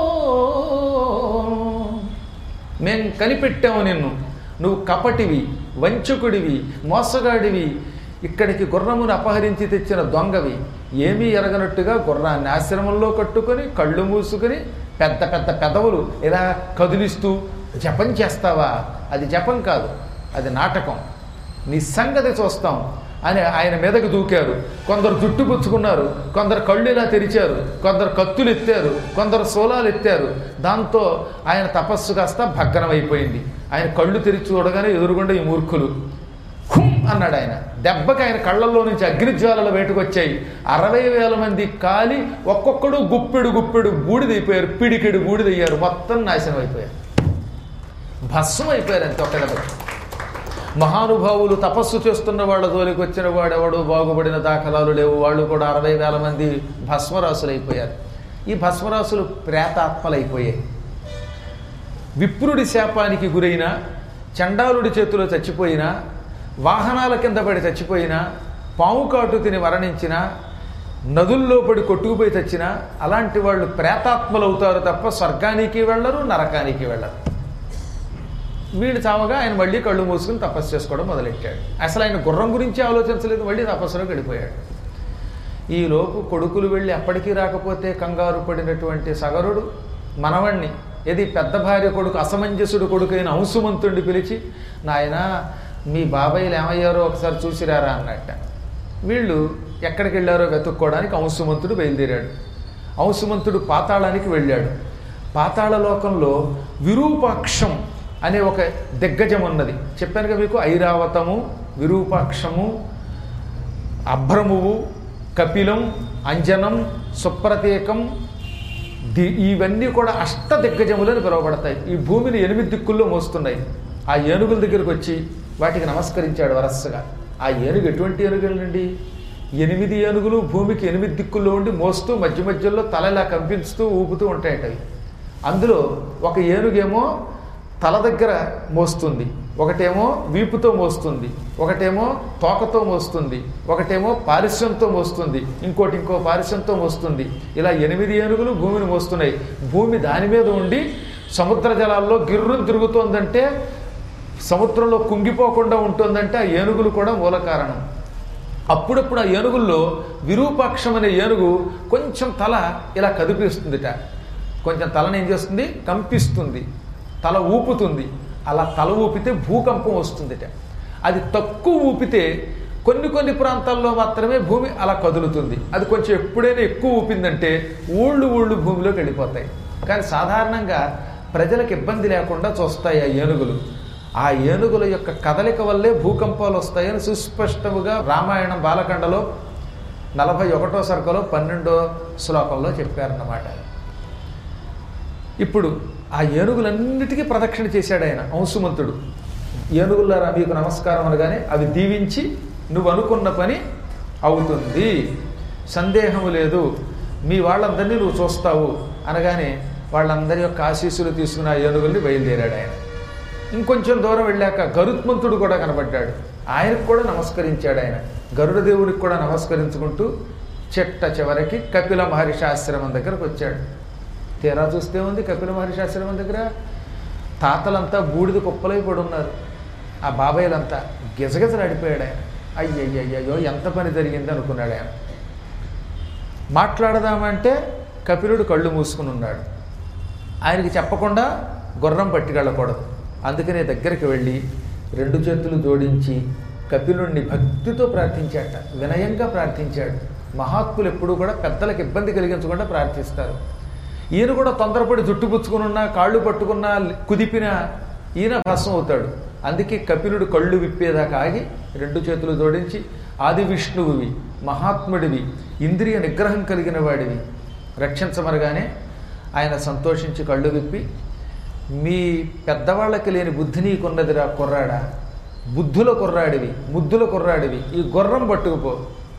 మేం కనిపెట్టాము నిన్ను, నువ్వు కపటివి, వంచకుడివి, మోసగాడివి, ఇక్కడికి గుర్రమును అపహరించి తెచ్చిన దొంగవి, ఏమీ ఎరగనట్టుగా గుర్రాన్ని ఆశ్రమంలో కట్టుకొని కళ్ళు మూసుకొని పెద్ద పెద్ద పెదవులు ఇలా కదిలిస్తూ జపం చేస్తావా, అది జపం కాదు, అది నాటకం, నీ సంగతి చూస్తాం అని ఆయన మీదకి దూకారు. కొందరు జుట్టు పుచ్చుకున్నారు, కొందరు కళ్ళు ఇలా తెరిచారు, కొందరు కత్తులు ఎత్తారు, కొందరు శూలాలు ఎత్తారు. దాంతో ఆయన తపస్సు కాస్త భగ్నమైపోయింది. ఆయన కళ్ళు తెరిచి చూడగానే ఎదురుగుండా ఈ మూర్ఖులు హుమ్ అన్నాడు ఆయన. దెబ్బకి ఆయన కళ్ళల్లో నుంచి అగ్నిజ్వాలలు బయటకు వచ్చాయి. 60,000 మంది కాలి ఒక్కొక్కడు గుప్పెడు బూడిదైపోయారు, పిడికెడు బూడిదయ్యారు, మొత్తం నాశనం అయిపోయారు, భస్మం అయిపోయారు. అంతే ఒక్క దెబ్బ. మహానుభావులు తపస్సు చేస్తున్న వాళ్ళ జోలికి వచ్చిన వాడెవడు బాగుపడిన దాఖలాలు లేవు. వాళ్ళు కూడా 60,000 మంది భస్మరాసులు అయిపోయారు. ఈ భస్మరాసులు ప్రేతాత్మలైపోయాయి. విప్రుడి శాపానికి గురైన, చండాలుడి చేతిలో చచ్చిపోయినా, వాహనాల కింద పడి చచ్చిపోయినా, పాము కాటు తిని మరణించిన, నదుల్లో పడి కొట్టుకుపోయి చచ్చినా అలాంటి వాళ్ళు ప్రేతాత్మలు అవుతారు తప్ప స్వర్గానికి వెళ్ళరు, నరకానికి వెళ్ళరు. వీళ్ళు చావగా ఆయన మళ్ళీ కళ్ళు మూసుకుని తపస్సు చేసుకోవడం మొదలెట్టాడు. అసలు ఆయన గుర్రం గురించి ఆలోచించలేదు, మళ్ళీ తపస్సులోకి వెళ్ళిపోయాడు. ఈలోపు కొడుకులు వెళ్ళి అప్పటికీ రాకపోతే కంగారు పడినటువంటి సగరుడు మనవణ్ణి, ఏది పెద్ద భార్య కొడుకు, అసమంజసుడు కొడుకు అయిన అంశుమంతుడిని పిలిచి, నాయన మీ బాబాయిలు ఏమయ్యారో ఒకసారి చూసిరారా అన్నట్ట. వీళ్ళు ఎక్కడికి వెళ్ళారో వెతుక్కోవడానికి అంశుమంతుడు బయలుదేరాడు. అంశుమంతుడు పాతాళానికి వెళ్ళాడు. పాతాళ లోకంలో విరూపాక్షం అనే ఒక దిగ్గజం ఉన్నది. చెప్పానుగా మీకు, ఐరావతము, విరూపాక్షము, అభ్రమువు, కపిలం, అంజనం, సుప్రతీకం, ఇవన్నీ కూడా అష్ట దిగ్గజములని పిలువబడతాయి. ఈ భూమిని 8 దిక్కుల్లో మోస్తున్నాయి. ఆ ఏనుగుల దగ్గరికి వచ్చి వాటికి నమస్కరించాడు వరసగా. ఆ ఏనుగు ఎటువంటి ఏనుగులండి? 8 ఏనుగులు భూమికి 8 దిక్కుల్లో ఉండి మోస్తూ మధ్య మధ్యలో తల ఇలా కంపించుతూ ఊపుతూ ఉంటాయట అవి. అందులో ఒక ఏనుగేమో తల దగ్గర మోస్తుంది, ఒకటేమో వీపుతో మోస్తుంది, ఒకటేమో తోకతో మోస్తుంది, ఒకటేమో పారిశ్యంతో మోస్తుంది, ఇంకో పారిశ్యంతో మోస్తుంది. ఇలా 8 ఏనుగులు భూమిని మోస్తున్నాయి. భూమి దాని మీద ఉండి సముద్ర జలాల్లో గిర్రును తిరుగుతోందంటే, సముద్రంలో కుంగిపోకుండా ఉంటుందంటే ఆ ఏనుగులు కూడా మూల కారణం. అప్పుడప్పుడు ఆ ఏనుగుల్లో విరూపాక్షం అనే ఏనుగు కొంచెం తల ఇలా కదిపిస్తుందిట. కొంచెం తలని ఏం చేస్తుంది? కంపిస్తుంది, తల ఊపుతుంది. అలా తల ఊపితే భూకంపం వస్తుందిట. అది తక్కువ ఊపితే కొన్ని ప్రాంతాల్లో మాత్రమే భూమి అలా కదులుతుంది. అది కొంచెం ఎప్పుడైనా ఎక్కువ ఊపిందంటే ఊళ్ళు భూమిలోకి వెళ్ళిపోతాయి. కానీ సాధారణంగా ప్రజలకు ఇబ్బంది లేకుండా చూస్తాయి ఆ ఏనుగులు. ఆ ఏనుగుల యొక్క కదలిక వల్లే భూకంపాలు వస్తాయని సుస్పష్టముగా రామాయణం బాలకాండలో 41వ సర్గలో 12వ శ్లోకంలో చెప్పారన్నమాట. ఇప్పుడు ఆ ఏనుగులన్నిటికీ ప్రదక్షిణ చేశాడు ఆయన అంశుమంతుడు. ఏనుగులారా మీకు నమస్కారం అనగానే అవి దీవించి నువ్వు అనుకున్న పని అవుతుంది, సందేహము లేదు, మీ వాళ్ళందరినీ నువ్వు చూస్తావు అనగానే వాళ్ళందరి యొక్క ఆశీస్సులు తీసుకున్న ఆ ఏనుగుల్ని బయలుదేరాడు ఆయన. ఇంకొంచెం దూరం వెళ్ళాక గరుత్మంతుడు కూడా కనబడ్డాడు. ఆయనకు కూడా నమస్కరించాడు ఆయన. గరుడ దేవుడికి కూడా నమస్కరించుకుంటూ చివరికి కపిల మహర్షి ఆశ్రమం దగ్గరకు వచ్చాడు. తీరా చూస్తే ఉంది కపిల మహర్షి ఆశ్రమం దగ్గర తాతలంతా బూడిద కుప్పలై పడి ఉన్నారు. ఆ బాబాయిలంతా గిజగిజలాడిపోయాడు ఆయన. అయ్యయ్యయ్యో ఎంత పని జరిగింది అనుకున్నాడు ఆయన. మాట్లాడదామంటే కపిలుడు కళ్ళు మూసుకుని ఉన్నాడు. ఆయనకి చెప్పకుండా గుర్రం పట్టుకెళ్ళకూడదు. అందుకనే దగ్గరికి వెళ్ళి 2 చేతులు జోడించి కపిలుణ్ణి భక్తితో ప్రార్థించాట, వినయంగా ప్రార్థించాడు. మహాత్ములు ఎప్పుడూ కూడా పెద్దలకు ఇబ్బంది కలిగించకుండా ప్రార్థిస్తారు. ఈయన కూడా తొందరపడి జుట్టు పుచ్చుకున్నా, కాళ్ళు పట్టుకున్నా, కుదిపినా ఈయన భస్మం అవుతాడు. అందుకే కపిలుడు కళ్ళు విప్పేదాకా ఆగి 2 చేతులు జోడించి, ఆది విష్ణువువి, మహాత్ముడివి, ఇంద్రియ నిగ్రహం కలిగిన వాడివి, రక్షించమనగానే ఆయన సంతోషించి కళ్ళు విప్పి, మీ పెద్దవాళ్ళకి లేని బుద్ధి నీకున్నదిరా కుర్రాడా, బుద్ధుల కుర్రాడివి, ముద్దుల కుర్రాడివి, ఈ గుర్రం పట్టుకుపో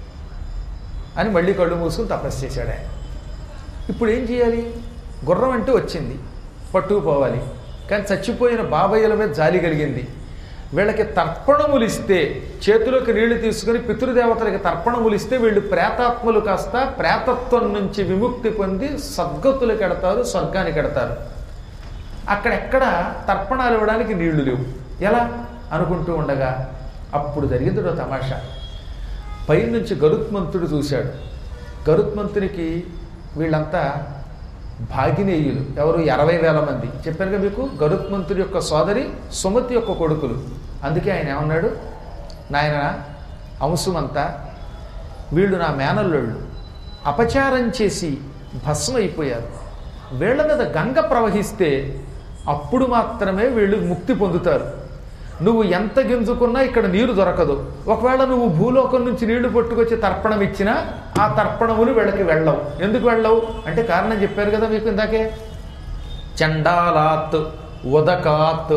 అని మళ్ళీ కళ్ళు మూసుకుని తపస్సు చేశాడు ఆయన. ఇప్పుడు ఏం చేయాలి? గుర్రం అంటే వచ్చింది, పట్టుకుపోవాలి. కానీ చచ్చిపోయిన బాబయ్యల మీద జాలి కలిగింది. వీళ్ళకి తర్పణములు ఇస్తే, చేతిలోకి నీళ్లు తీసుకుని పితృదేవతలకి తర్పణములు ఇస్తే వీళ్ళు ప్రేతాత్మలు కాస్త ప్రేతత్వం నుంచి విముక్తి పొంది సద్గతులకు ఎడతారు, స్వర్గానికి ఎడతారు. అక్కడెక్కడ తర్పణాలు ఇవ్వడానికి నీళ్లు లేవు. ఎలా అనుకుంటూ ఉండగా అప్పుడు జరిగింది ఒక తమాషా. పైనుంచి గరుత్మంతుడు చూశాడు. గరుత్మంతునికి వీళ్ళంతా భాగినేయులు. ఎవరు? 60,000 మంది. చెప్పానుగా మీకు, గరుత్మంతుడి యొక్క సోదరి సుమతి యొక్క కొడుకులు. అందుకే ఆయన ఏమన్నాడు, నాయన అంశుమంతా, వీళ్ళు నా మేనల్లోళ్ళు అపచారం చేసి భస్మం అయిపోయారు. వీళ్ళ మీద గంగ ప్రవహిస్తే అప్పుడు మాత్రమే వీళ్ళు ముక్తి పొందుతారు. నువ్వు ఎంత గింజుకున్నా ఇక్కడ నీరు దొరకదు. ఒకవేళ నువ్వు భూలోకం నుంచి నీళ్లు పట్టుకొచ్చి తర్పణం ఇచ్చినా ఆ తర్పణములు వీళ్ళకి వెళ్ళవు. ఎందుకు వెళ్ళవు అంటే కారణం చెప్పారు కదా మీకు ఇందాకే, చండాలాత్ ఉదకాత్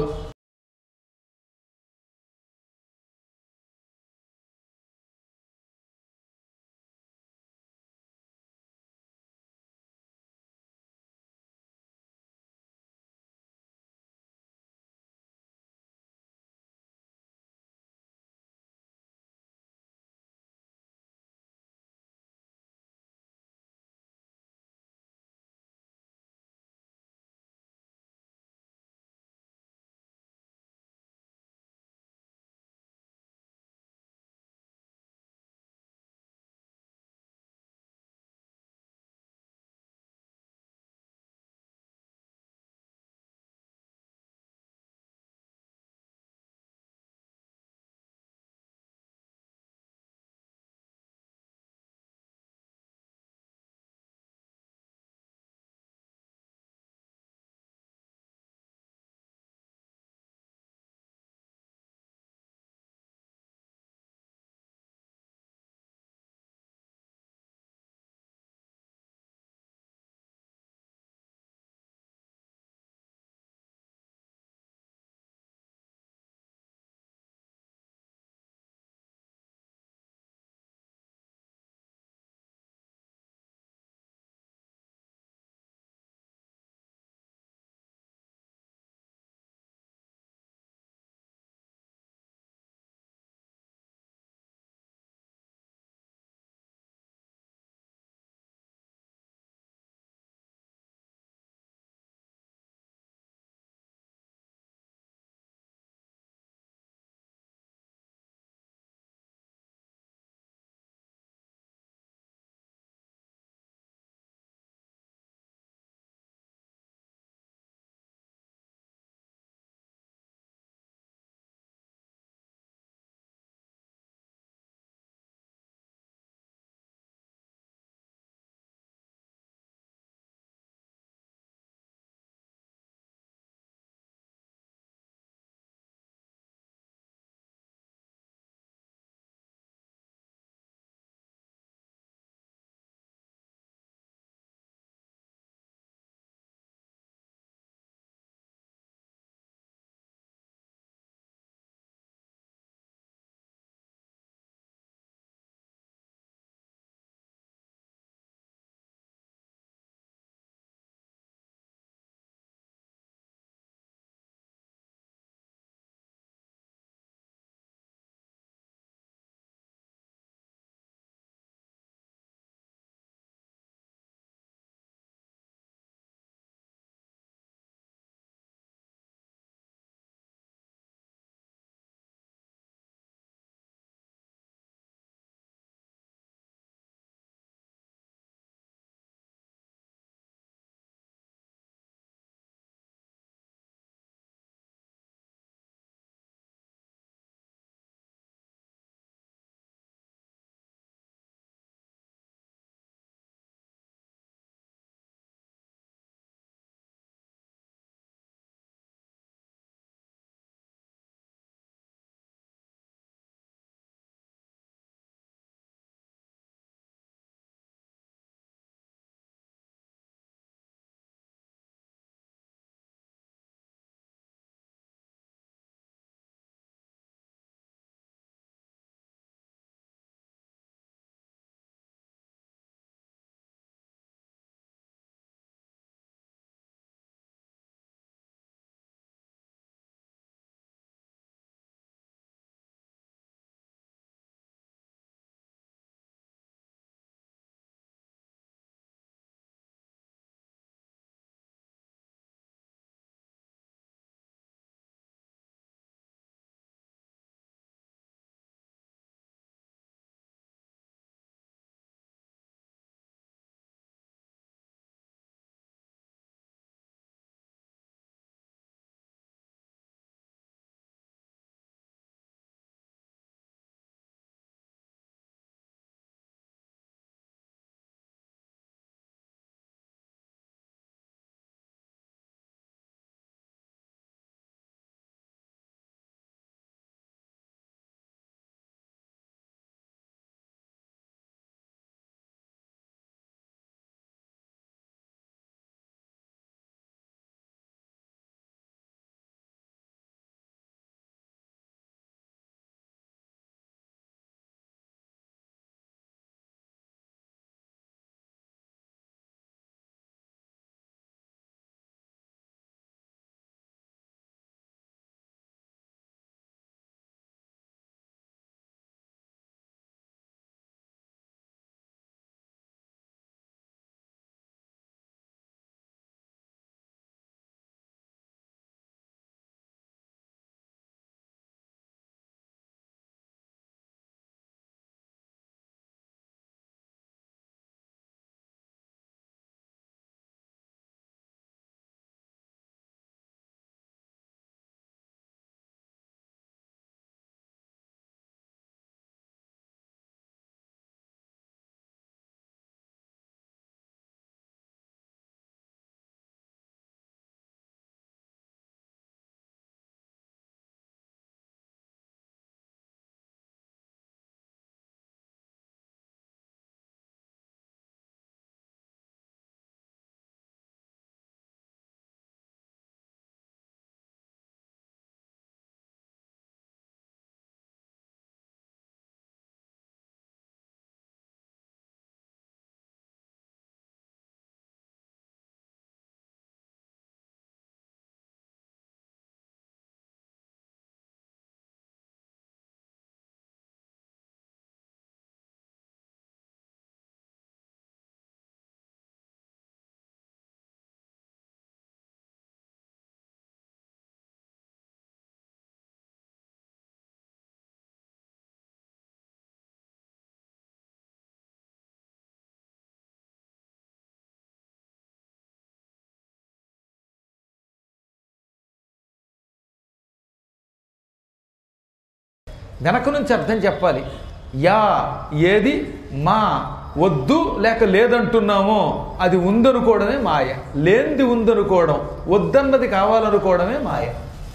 వెనక నుంచి అర్థం చెప్పాలి. యా ఏది, మా వద్దు లేక లేదంటున్నామో అది ఉందనుకోవడమే మాయ. లేనిది ఉందనుకోవడం, వద్దన్నది కావాలనుకోవడమే మాయ.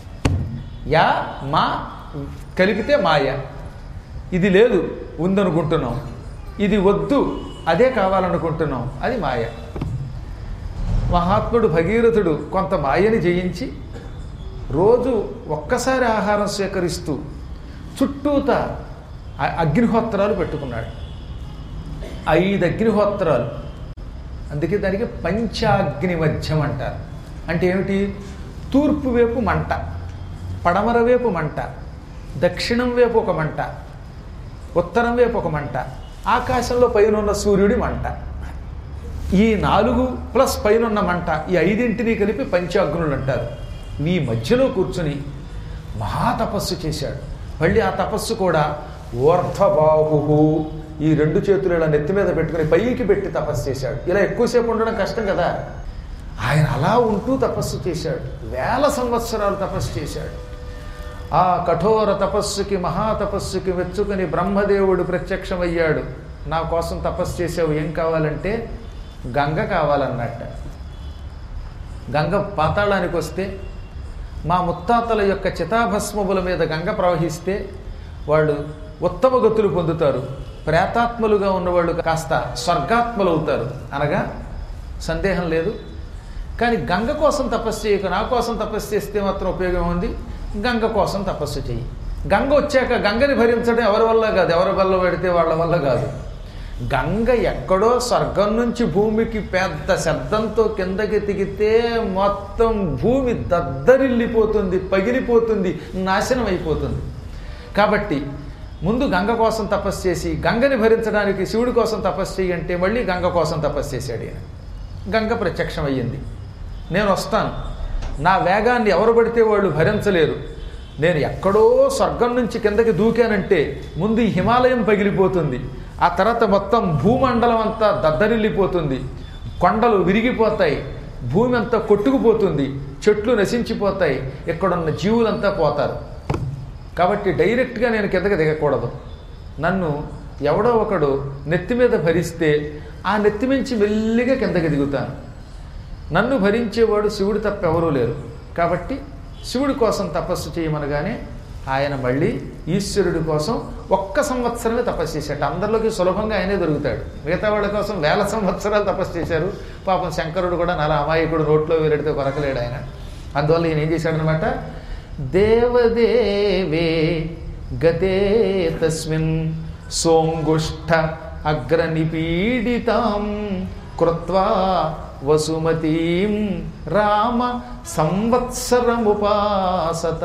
యా మా కలిపితే మాయ. ఇది లేదు ఉందనుకుంటున్నాం, ఇది వద్దు అదే కావాలనుకుంటున్నాం, అది మాయ. మహాత్ముడు భగీరథుడు కొంత మాయని జయించి రోజు ఒక్కసారి ఆహారం స్వీకరిస్తూ చుట్టూత అగ్నిహోత్రాలు పెట్టుకున్నాడు. 5 అగ్నిహోత్రాలు. అందుకే దానికి పంచాగ్ని మధ్యం అంటారు. అంటే ఏమిటి? తూర్పు వైపు మంట, పడమర వైపు మంట, దక్షిణం వైపు ఒక మంట, ఉత్తరం వైపు ఒక మంట, ఆకాశంలో పైనున్న సూర్యుడి మంట. ఈ 4 ప్లస్ పైనున్న మంట, ఈ 5ంటిని కలిపి పంచాగ్నులు అంటారు. ఈ మధ్యలో కూర్చుని మహాతపస్సు చేశాడు. మళ్ళీ ఆ తపస్సు కూడా ఊర్ధ్వబాహు, ఈ 2 చేతులు ఇలా నెత్తి మీద పెట్టుకుని పైకి పెట్టి తపస్సు చేశాడు. ఇలా ఎక్కువసేపు ఉండడం కష్టం కదా. ఆయన అలా ఉంటూ తపస్సు చేశాడు. 1000 సంవత్సరాలు తపస్సు చేశాడు. ఆ కఠోర తపస్సుకి, మహాతపస్సుకి మెచ్చుకుని బ్రహ్మదేవుడు ప్రత్యక్షమయ్యాడు. నా కోసం తపస్సు చేసావు, ఏం కావాలంటే గంగ కావాలన్నట్ట. గంగ పాతాళానికి వస్తే, మా ముత్తాతల యొక్క చితాభస్మముల మీద గంగ ప్రవహిస్తే వాళ్ళు ఉత్తమ గతులు పొందుతారు. ప్రేతాత్మలుగా ఉన్నవాళ్ళు కాస్త స్వర్గాత్మలు అవుతారు అనగా సందేహం లేదు. కానీ గంగ కోసం తపస్సు చేయక నా కోసం తపస్సు చేస్తే మాత్రం ఉపయోగం ఉంది. గంగ కోసం తపస్సు చెయ్యి. గంగ వచ్చాక గంగని భరించడం ఎవరి వల్ల కాదు, ఎవరి వల్ల పెడితే వాళ్ళ వల్ల కాదు. గంగ ఎక్కడో స్వర్గం నుంచి భూమికి పెద్ద శబ్దంతో కిందకి దిగితే మొత్తం భూమి దద్దరిల్లిపోతుంది, పగిలిపోతుంది, నాశనం అయిపోతుంది. కాబట్టి ముందు గంగ కోసం తపస్సు చేసి గంగని భరించడానికి శివుడి కోసం తపస్సు చేయంటే మళ్ళీ గంగ కోసం తపస్సు చేశాడు ఈయన. గంగ ప్రత్యక్షం అయ్యింది. నేను వస్తాను, నా వేగాన్ని ఎవరు పడితే వాళ్ళు భరించలేరు. నేను ఎక్కడో స్వర్గం నుంచి కిందకి దూకానంటే ముందు ఈ హిమాలయం పగిలిపోతుంది, ఆ తర్వాత మొత్తం భూమండలం అంతా దద్దరిల్లిపోతుంది, కొండలు విరిగిపోతాయి, భూమి అంతా కొట్టుకుపోతుంది, చెట్లు నశించిపోతాయి, ఇక్కడున్న జీవులంతా పోతారు. కాబట్టి డైరెక్ట్గా నేను కిందకి దిగకూడదు. నన్ను ఎవడో ఒకడు నెత్తి మీద భరిస్తే ఆ నెత్తి మించి మెల్లిగా కిందకి దిగుతాను. నన్ను భరించేవాడు శివుడు తప్ప ఎవరూ లేరు. కాబట్టి శివుడి కోసం తపస్సు చేయమనగానే ఆయన మళ్ళీ ఈశ్వరుడి కోసం 1 సంవత్సరమే తపస్సు చేశాడు. అందరిలోకి సులభంగా ఆయనే దొరుకుతాడు. మిగతా వాళ్ళ కోసం 1000 సంవత్సరాలు తపస్సు చేశారు. పాపం శంకరుడు కూడా నల అమాయకుడు, నోట్లో వేరెడితే కొరకలేడు ఆయన. అందువల్ల ఈయన ఏం చేశాడనమాట, దేవదేవే గతే తస్మిన్ సోంగుష్ఠ అగ్రనిపీడితాం కృత్వా వసుమతీం రామ సంవత్సరముపాసత.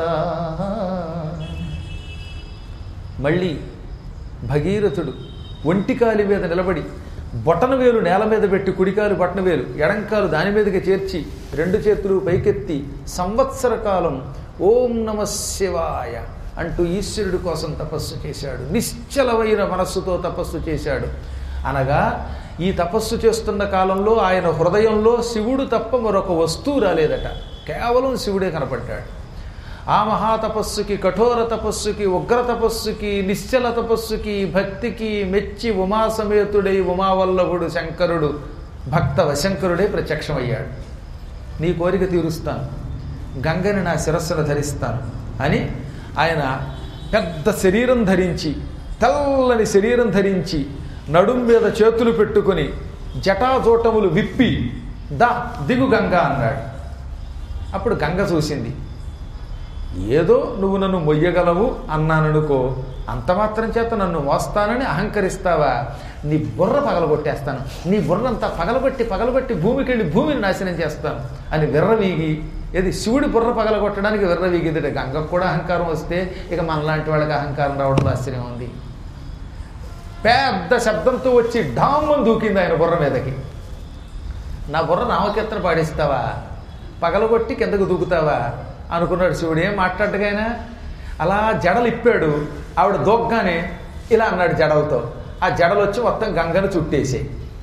మళ్ళీ భగీరథుడు ఒంటికాలి మీద నిలబడి బొటనవేలు నేల మీద పెట్టి, కుడికాలు బొటనవేలు, ఎడంకాలు దాని మీదకి చేర్చి 2 చేతులు పైకెత్తి సంవత్సర కాలం ఓం నమ శివాయ అంటూ ఈశ్వరుడి కోసం తపస్సు చేశాడు. నిశ్చలమైన మనస్సుతో తపస్సు చేశాడు. అనగా ఈ తపస్సు చేస్తున్న కాలంలో ఆయన హృదయంలో శివుడు తప్ప మరొక వస్తువు రాలేదట, కేవలం శివుడే కనపడ్డాడు. ఆ మహాతపస్సుకి, కఠోర తపస్సుకి, ఉగ్ర తపస్సుకి, నిశ్చల తపస్సుకి, భక్తికి మెచ్చి ఉమాసమేతుడై ఉమావల్లభుడు శంకరుడు, భక్త వశంకరుడే ప్రత్యక్షమయ్యాడు. నీ కోరిక తీరుస్తాను, గంగని నా శిరస్సును ధరిస్తాను అని ఆయన పెద్ద శరీరం ధరించి, తెల్లని శరీరం ధరించి, నడుం మీద చేతులు పెట్టుకుని జటాజోటములు విప్పి దిగు గంగ అన్నాడు. అప్పుడు గంగ చూసింది. ఏదో నువ్వు నన్ను మొయ్యగలవు అన్నాననుకో, అంత మాత్రం చేత నన్ను మోస్తానని అహంకరిస్తావా? నీ బుర్ర పగలగొట్టేస్తాను, నీ బుర్రంతా పగలబట్టి భూమికి వెళ్ళి భూమిని నాశనం చేస్తాను అని విర్రవీగి, ఏది శివుడి బుర్ర పగలగొట్టడానికి విర్రవీగిదిట. గంగకు కూడా అహంకారం వస్తే ఇక మనలాంటి వాళ్ళకి అహంకారం రావడంలో ఆశ్చర్యం ఉంది. పెద్ద శబ్దంతో వచ్చి డామ్మని దూకింది ఆయన బుర్ర మీదకి. నా బుర్ర నామకీర్తన పాడిస్తావా, పగలగొట్టి కిందకు దూకుతావా అనుకున్నాడు శివుడు. ఏం మాట్లాడగానే అలా జడలు ఇప్పాడు. ఆవిడ దూగ్గానే ఇలా అన్నాడు జడలతో. ఆ జడలు వచ్చి మొత్తం గంగను చుట్టేసాయి.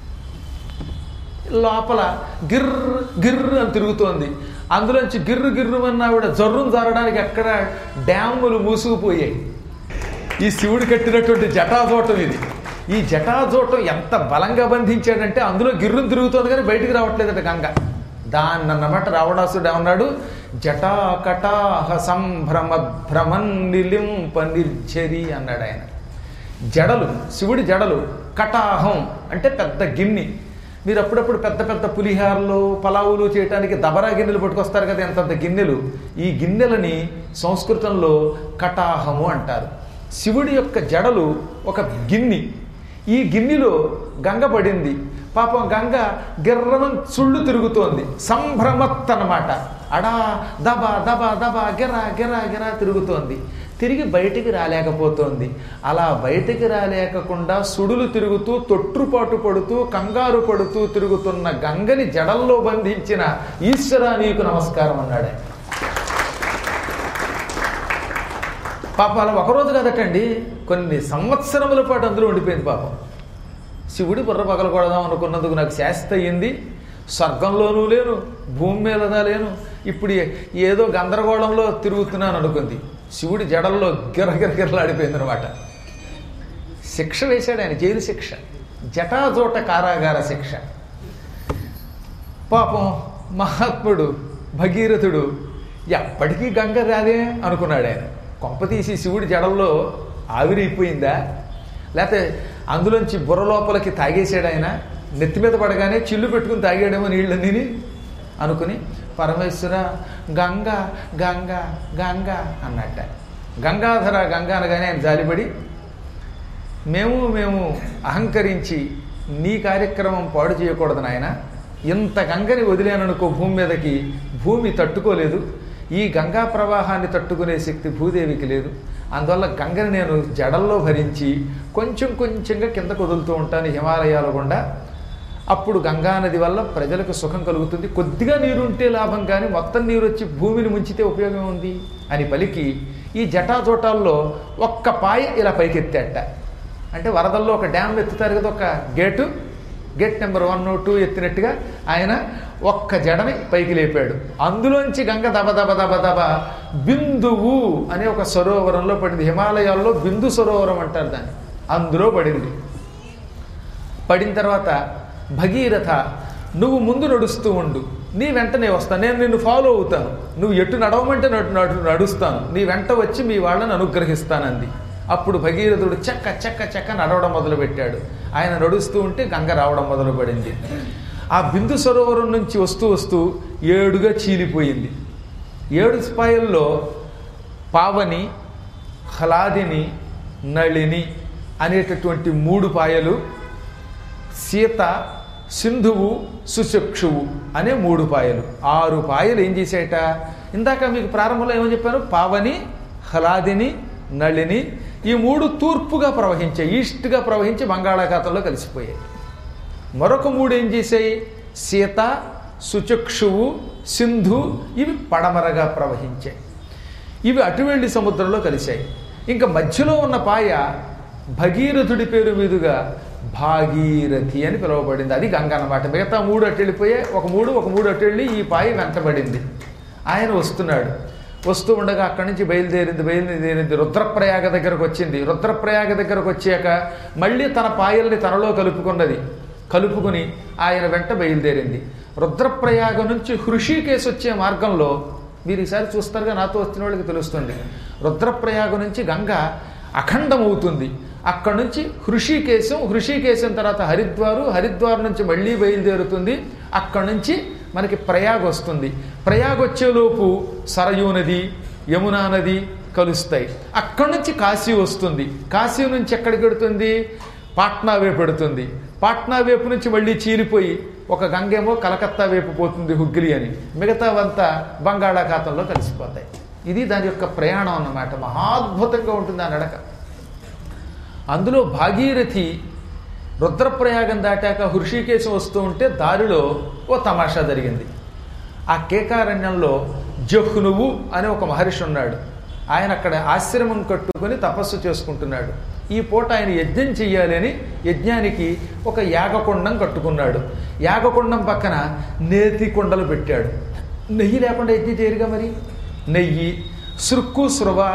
లోపల గిర్రు గిర్రు అని తిరుగుతోంది. అందులోంచి గిర్రు గిర్రు అన్న ఆవిడ జర్రును జారడానికి ఎక్కడ డ్యాములు మూసుకుపోయాయి. ఈ శివుడు కట్టినటువంటి జటాజోటం ఇది. ఈ జటాజోటం ఎంత బలంగా బంధించాడంటే అందులో గిర్రును తిరుగుతోంది కానీ బయటికి రావట్లేదట గంగ. దాన్ని అన్నమాట రావణాసుడు ఏమన్నాడు, జటాకటాహ సంభ్రమ భ్రమన్ నిలింప నిర్జరి అన్నాడు ఆయన. జడలు, శివుడి జడలు, కటాహం అంటే పెద్ద గిన్నె. మీరు అప్పుడప్పుడు పెద్ద పెద్ద పులిహారలు పలావులు చేయడానికి దబరా గిన్నెలు పట్టుకొస్తారు కదా, ఎంతంత గిన్నెలు. ఈ గిన్నెలని సంస్కృతంలో కటాహము అంటారు. శివుడి యొక్క జడలు ఒక గిన్నె. ఈ గిన్నెలో గంగ పడింది. పాపం గంగ గిర్రమం చుళ్ళు తిరుగుతోంది. సంభ్రమత్ అన్నమాట. అడా దబా దబా దబా గిరా గిరా గిరా తిరుగుతోంది. తిరిగి బయటికి రాలేకపోతోంది. అలా బయటికి రాలేకకుండా సుడులు తిరుగుతూ తొట్టుపాటు పడుతూ కంగారు పడుతూ తిరుగుతున్న గంగని జడల్లో బంధించిన ఈశ్వరా నీకు నమస్కారం అన్నాడు. పాపం అలా ఒకరోజు కదటండి, కొన్ని సంవత్సరముల పాటు అందులో ఉండిపోయింది. పాపం శివుడి బుర్ర పగలకూడదాం అనుకున్నందుకు నాకు శాస్తి అయ్యింది. స్వర్గంలోనూ లేను, భూమి మీద లేను, ఇప్పుడు ఏదో గందరగోళంలో తిరుగుతున్నాను అనుకుంది. శివుడి జడల్లో గిరగిరగిరలాడిపోయింది అనమాట. శిక్ష వేశాడు ఆయన, జైలు శిక్ష, జటాజోట కారాగార శిక్ష. పాపం మహాత్ముడు భగీరథుడు ఎప్పటికీ గంగ రాదే అనుకున్నాడు ఆయన. కొంపతీసి శివుడి జడల్లో ఆవిరైపోయిందా, లేకపోతే అందులోంచి బుర్ర లోపలికి తాగేసాడు ఆయన, నెత్తి మీద పడగానే చిల్లు పెట్టుకుని తాగాడేమో నీళ్ళని అనుకుని పరమేశ్వర గంగ గంగ గంగ అన్నట్ట. గంగాధర గంగ అనగానే ఆయన జాలిపడి, మేము అహంకరించి నీ కార్యక్రమం పాడు చేయకూడదు నాయన, ఇంత గంగని వదిలేననుకో భూమి మీదకి, భూమి తట్టుకోలేదు, ఈ గంగా ప్రవాహాన్ని తట్టుకునే శక్తి భూదేవికి లేదు, అందువల్ల గంగని నేను జడల్లో భరించి కొంచెం కొంచెంగా కిందకు వదులుతూ ఉంటాను హిమాలయాల గుండా. అప్పుడు గంగానది వల్ల ప్రజలకు సుఖం కలుగుతుంది, కొద్దిగా నీరు ఉంటే లాభం కానీ మొత్తం నీరు వచ్చి భూమిని ముంచితే ఉపయోగం ఉంది అని పలికి ఈ జటాజోటాల్లో ఒక్క పాయ ఇలా పైకెత్తాట. అంటే వరదల్లో ఒక డ్యామ్ ఎత్తుతారు కదా, ఒక గేట్ నెంబర్ 1, 2 ఎత్తినట్టుగా ఆయన ఒక్క జడని పైకి లేపాడు. అందులోంచి గంగ దబ దబ దబ దబ బిందువు అనే ఒక సరోవరంలో పడింది. హిమాలయాల్లో బిందు సరోవరం అంటారు దాన్ని. అందులో పడింది. పడిన తర్వాత భగీరథ నువ్వు ముందు నడుస్తూ ఉండు, నీ వెంటనే వస్తాను, నేను నిన్ను ఫాలో అవుతాను, నువ్వు ఎటు నడవమంటే నడుస్తాను, నీ వెంట వచ్చి మీ వాళ్ళని అనుగ్రహిస్తానంది. అప్పుడు భగీరథుడు చెక్క చెక్క చెక్క నడవడం మొదలుపెట్టాడు. ఆయన నడుస్తూ ఉంటే గంగ రావడం మొదలుపడింది. ఆ బిందు సరోవరం నుంచి వస్తూ వస్తూ 7గా చీలిపోయింది. 7 స్పాయల్లో పావని, హ్లాదిని, నళిని అనేటటువంటి 3 పాయలు, సీత, సింధువు, సుచక్షువు అనే 3 పాయలు, 6 పాయలు ఏం చేశాయట. ఇందాక మీకు ప్రారంభంలో ఏమని చెప్పాను, పావని, హ్లాదిని, నళిని, ఈ 3 తూర్పుగా ప్రవహించాయి, ఈస్ట్గా ప్రవహించి బంగాళాఖాతంలో కలిసిపోయాయి. మరొక 3 ఏం చేశాయి, సీత, సుచక్షువు, సింధు, ఇవి పడమరగా ప్రవహించాయి. ఇవి అటు వెళ్ళి సముద్రంలో కలిశాయి. ఇంకా మధ్యలో ఉన్న పాయ భగీరథుడి పేరు మీదుగా భాగీరథి అని పిలువబడింది. అది గంగ అన్నమాట. మిగతా 3 అటు వెళ్ళిపోయాయి, ఒక 3 అటు వెళ్ళి ఈ పాయ వెంటబడింది. ఆయన వస్తున్నాడు. వస్తూ ఉండగా అక్కడి నుంచి బయలుదేరింది రుద్రప్రయాగ దగ్గరకు వచ్చింది. రుద్రప్రయాగ దగ్గరకు వచ్చాక మళ్ళీ తన పాయల్ని తనలో కలుపుకుని ఆయన వెంట బయలుదేరింది. రుద్రప్రయాగ నుంచి హృషికేశ్ వచ్చే మార్గంలో మీరు ఈసారి చూస్తారుగా, నాతో వచ్చిన వాళ్ళకి తెలుస్తుంది, రుద్రప్రయాగ నుంచి గంగ అఖండమవుతుంది. అక్కడి నుంచి హృషికేశం తర్వాత హరిద్వార్ నుంచి మళ్ళీ బయలుదేరుతుంది. అక్కడి నుంచి మనకి ప్రయాగ్ వస్తుంది. ప్రయాగ్ వచ్చేలోపు సరయూ నది, యమునా నది కలుస్తాయి. అక్కడి నుంచి కాశీ వస్తుంది. కాశీ నుంచి ఎక్కడికి పెడుతుంది, పాట్నా వైపు పెడుతుంది. పాట్నా వైపు నుంచి మళ్ళీ చీలిపోయి ఒక గంగేమో కలకత్తా వైపు పోతుంది, హుగ్లీ అని, మిగతావంతా బంగాళాఖాతంలో కలిసిపోతాయి. ఇది దాని యొక్క ప్రయాణం అన్నమాట. మహాద్భుతంగా ఉంటుంది ఆ నడక. అందులో భాగీరథి రుద్రప్రయాగం దాటాక హృషికేశం వస్తూ ఉంటే దారిలో ఓ తమాషా జరిగింది. ఆ కేకారణ్యంలో జహ్నువు అనే ఒక మహర్షి ఉన్నాడు. ఆయన అక్కడ ఆశ్రమం కట్టుకొని తపస్సు చేసుకుంటున్నాడు. ఈ పూట ఆయన యజ్ఞం చెయ్యాలి అని యజ్ఞానికి ఒక యాగకుండం కట్టుకున్నాడు. యాగకుండం పక్కన నేతి కుండలు పెట్టాడు. నెయ్యి లేకుండా యజ్ఞం చేయరుగా మరి. నెయ్యి, సృక్కు, స్రువ,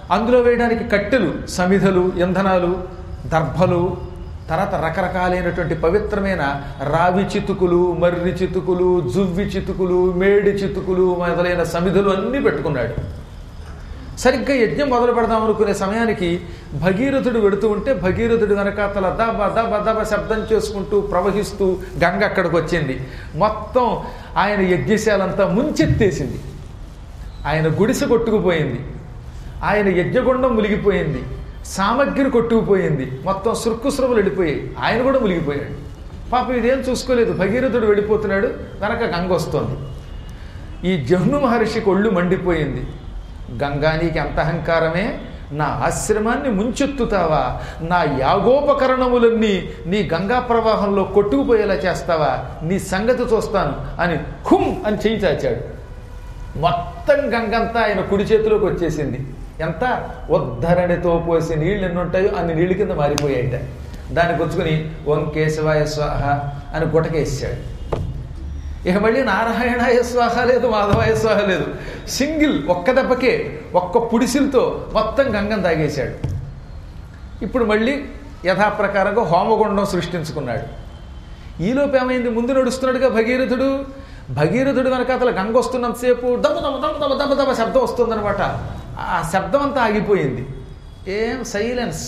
అందులో వేయడానికి కట్టెలు, సమిధలు, ఇంధనాలు, దర్భలు, తర్వాత రకరకాలైనటువంటి పవిత్రమైన రావి చితుకులు, మర్రి చితుకులు, జువ్వి చితుకులు, మేడి చితుకులు మొదలైన సమిధులు అన్నీ పెట్టుకున్నాడు. సరిగ్గా యజ్ఞం మొదలు పెడదాం అనుకునే సమయానికి భగీరథుడు వెడుతూ ఉంటే భగీరథుడు వెనకాతల దబ దబ దబ శబ్దం చేసుకుంటూ ప్రవహిస్తూ గంగ అక్కడికి వచ్చింది. మొత్తం ఆయన యజ్ఞశాలంతా ముంచెత్తేసింది. ఆయన గుడిసె కొట్టుకుపోయింది, ఆయన యజ్ఞగుండం మునిగిపోయింది, సామగ్రి కొట్టుకుపోయింది, మొత్తం సురుకుసురములు వెళ్ళిపోయాయి, ఆయన కూడా మునిగిపోయాడు. పాపం ఇదేం చూసుకోలేదు, భగీరథుడు వెళ్ళిపోతున్నాడు, వెనక గంగ వస్తోంది. ఈ జహ్ను మహర్షికి ఒళ్ళు మండిపోయింది. గంగా నీకు ఎంత అహంకారమే, నా ఆశ్రమాన్ని ముంచెత్తుతావా, నా యాగోపకరణములన్నీ నీ గంగా ప్రవాహంలో కొట్టుకుపోయేలా చేస్తావా, నీ సంగతి చూస్తాను అని హుం అని చేయి చాచాడు. మొత్తం గంగంతా ఆయన కుడి చేతిలోకి వచ్చేసింది. ఎంత ఉద్ధరణితో పోసి నీళ్ళు ఎన్ని ఉంటాయో అన్ని నీళ్ళ కింద మారిపోయాయిట. దాన్ని పుచ్చుకొని ఓం కేశవాయ స్వాహ అని గుటకేసాడు. ఇక మళ్ళీ నారాయణాయ స్వాహ లేదు, మాధవాయ స్వాహ లేదు, సింగిల్ ఒక్క దెబ్బకే ఒక్క పుడిసిలతో మొత్తం గంగం తాగేశాడు. ఇప్పుడు మళ్ళీ యథాప్రకారంగా హోమగుండం సృష్టించుకున్నాడు. ఈలోపు ఏమైంది, ముందు నడుస్తున్నాడుగా భగీరథుడు. భగీరథుడు వెనక అతను గంగ వస్తున్నంతసేపు దమ దమ దమ దమ దమ దమ శబ్దం వస్తుందనమాట. ఆ శబ్దం అంతా ఆగిపోయింది. ఏం సైలెన్స్.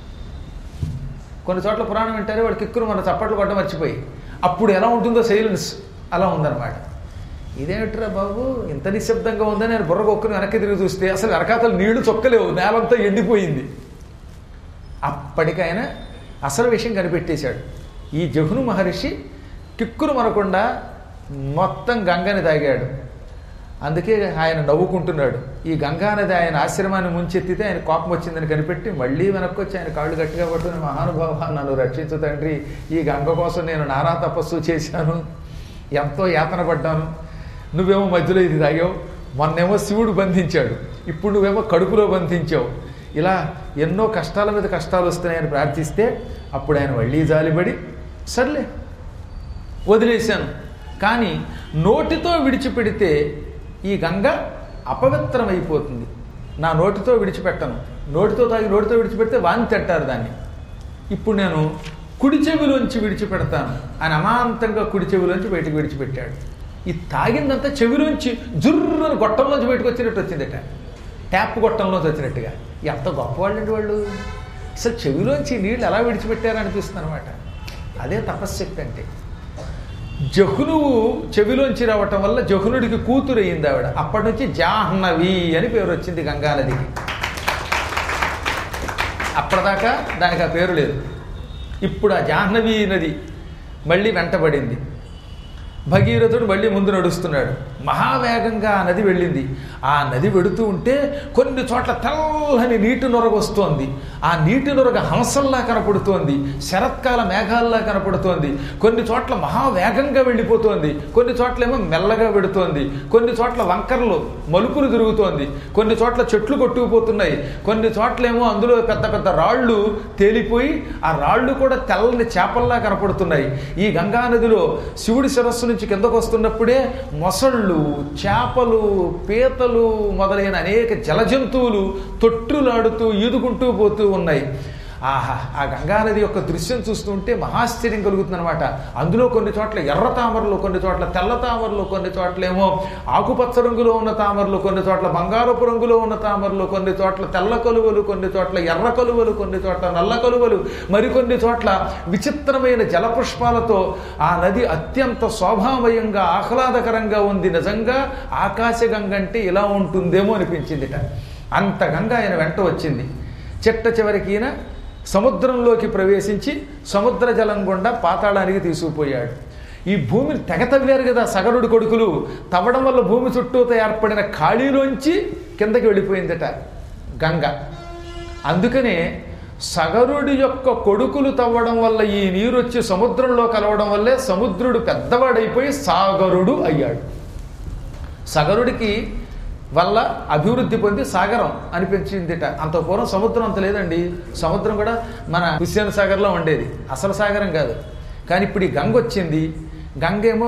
కొన్ని చోట్ల పురాణం వింటారే వాడు కిక్కురు మన చప్పట్లు కొట్ట మర్చిపోయి, అప్పుడు ఎలా ఉంటుందో సైలెన్స్ అలా ఉందన్నమాట. ఇదేమిట్రా బాబు ఇంత నిశ్శబ్దంగా ఉందని నేను బుర్ర కొక్కుని వెనక్కి తిరిగి చూస్తే అసలు వెనకాతలు నీళ్లు చొక్కలేవు, నేలంతా ఎండిపోయింది. అప్పటికైనా అసలు విషయం కనిపెట్టేశాడు. ఈ జహ్ను మహర్షి కిక్కురు మనకుండా మొత్తం గంగని తాగాడు. అందుకే ఆయన నవ్వుకుంటున్నాడు. ఈ గంగానది ఆయన ఆశ్రమాన్ని ముంచెత్తితే ఆయన కోపం వచ్చిందని కనిపెట్టి మళ్ళీ వెనక్కి వచ్చి ఆయన కాళ్ళు గట్టిగా పట్టుకుని, మహానుభావ నన్ను రక్షించు తండ్రి, ఈ గంగ కోసం నేను నానా తపస్సు చేశాను, ఎంతో యాతన పడ్డాను, నువ్వేమో మధ్యలో ఇది తాగావు, మొన్నేమో శివుడు బంధించాడు, ఇప్పుడు నువ్వేమో కడుపులో బంధించావు, ఇలా ఎన్నో కష్టాల మీద కష్టాలు వస్తున్నాయని ప్రార్థిస్తే అప్పుడు ఆయన మళ్ళీ జాలిపడి సర్లే వదిలేశాను, కానీ నోటితో విడిచిపెడితే ఈ గంగ అపవిత్రమైపోతుంది, నా నోటితో విడిచిపెట్టను, నోటితో తాగి నోటితో విడిచిపెడితే వాంతి అంటారు దాన్ని, ఇప్పుడు నేను కుడి చెవిలోంచి విడిచిపెడతాను అని అమాంతంగా కుడి చెవిలోంచి బయటకు విడిచిపెట్టాడు. ఈ తాగిందంతా చెవిలోంచి జుర్రని గొట్టంలోంచి బయటకు వచ్చినట్టు వచ్చిందట, ట్యాప్ గొట్టంలోంచి వచ్చినట్టుగా. ఎంత గొప్పవాళ్ళండి వాళ్ళు, అసలు చెవిలోంచి నీళ్ళు ఎలా విడిచిపెట్టారనిపిస్తుంది అనమాట. అదే తపశ్శక్తి అంటే. జహ్నువు చెవిలోంచి రావటం వల్ల జహ్నుడికి కూతురు అయింది ఆవిడ. అప్పటి నుంచి జాహ్నవి అని పేరు వచ్చింది గంగానదికి. అప్పటిదాకా దానికి ఆ పేరు లేదు. ఇప్పుడు ఆ జాహ్నవి నది మళ్ళీ వెంటబడింది. భగీరథుడు మళ్ళీ ముందు నడుస్తున్నాడు. మహావేగంగా ఆ నది వెళ్ళింది. ఆ నది వెడుతూ ఉంటే కొన్ని చోట్ల తెల్లని నీటి నొరగ వస్తోంది. ఆ నీటి నొరగ హంసల్లా కనపడుతోంది, శరత్కాల మేఘాల్లా కనపడుతోంది. కొన్ని చోట్ల మహావేగంగా వెళ్ళిపోతోంది, కొన్ని చోట్ల ఏమో మెల్లగా వెడుతోంది, కొన్ని చోట్ల వంకరలు మలుపులు తిరుగుతోంది, కొన్ని చోట్ల చెట్లు కొట్టుకుపోతున్నాయి, కొన్ని చోట్లేమో అందులో పెద్ద పెద్ద రాళ్ళు తేలిపోయి ఆ రాళ్ళు కూడా తెల్లని చేపల్లా కనపడుతున్నాయి. ఈ గంగానదిలో శివుడి శిరస్సు నుంచి కిందకు వస్తున్నప్పుడే మొసళ్ళు, చేపలు, పీతలు మొదలైన అనేక జలజంతువులు తొట్టులాడుతూ ఈదుకుంటూ పోతూ ఉన్నాయి. ఆహా, ఆ గంగానది యొక్క దృశ్యం చూస్తుంటే మహాశ్చర్యం కలుగుతుందన్నమాట. అందులో కొన్ని చోట్ల ఎర్ర తామరలు, కొన్ని చోట్ల తెల్ల తామరలు, కొన్ని చోట్లేమో ఆకుపచ్చ రంగులో ఉన్న తామరలు, కొన్ని చోట్ల బంగారపు రంగులో ఉన్న తామరలు, కొన్ని చోట్ల తెల్ల కలువలు, కొన్ని చోట్ల ఎర్ర కలువలు, కొన్ని చోట్ల నల్ల కలువలు, మరికొన్ని చోట్ల విచిత్రమైన జలపుష్పాలతో ఆ నది అత్యంత శోభామయంగా ఆహ్లాదకరంగా ఉంది. నిజంగా ఆకాశగంగ అంటే ఇలా ఉంటుందేమో అనిపించిందిట. అంత గంగ ఆయన వెంట వచ్చింది. చిట్ట చివరికి ఈయన సముద్రంలోకి ప్రవేశించి సముద్ర జలం గుండా పాతాళానికి తీసుకుపోయాడు. ఈ భూమిని తెగ తవ్వారు కదా సగరుడి కొడుకులు, తవ్వడం వల్ల భూమి చుట్టూతో ఏర్పడిన ఖాళీలోంచి కిందకి వెళ్ళిపోయిందట గంగ. అందుకనే సగరుడి యొక్క కొడుకులు తవ్వడం వల్ల ఈ నీరు వచ్చి సముద్రంలో కలవడం వల్లే సముద్రుడు పెద్దవాడైపోయి సాగరుడు అయ్యాడు. సగరుడికి వల్ల అభివృద్ధి పొంది సాగరం అనిపించిందిట. అంత పూర్వం సముద్రం అంత లేదండి. సముద్రం కూడా మన హుస్సేన్ సాగర్లో ఉండేది, అసలు సాగరం కాదు. కానీ ఇప్పుడు ఈ గంగ వచ్చింది. గంగ ఏమో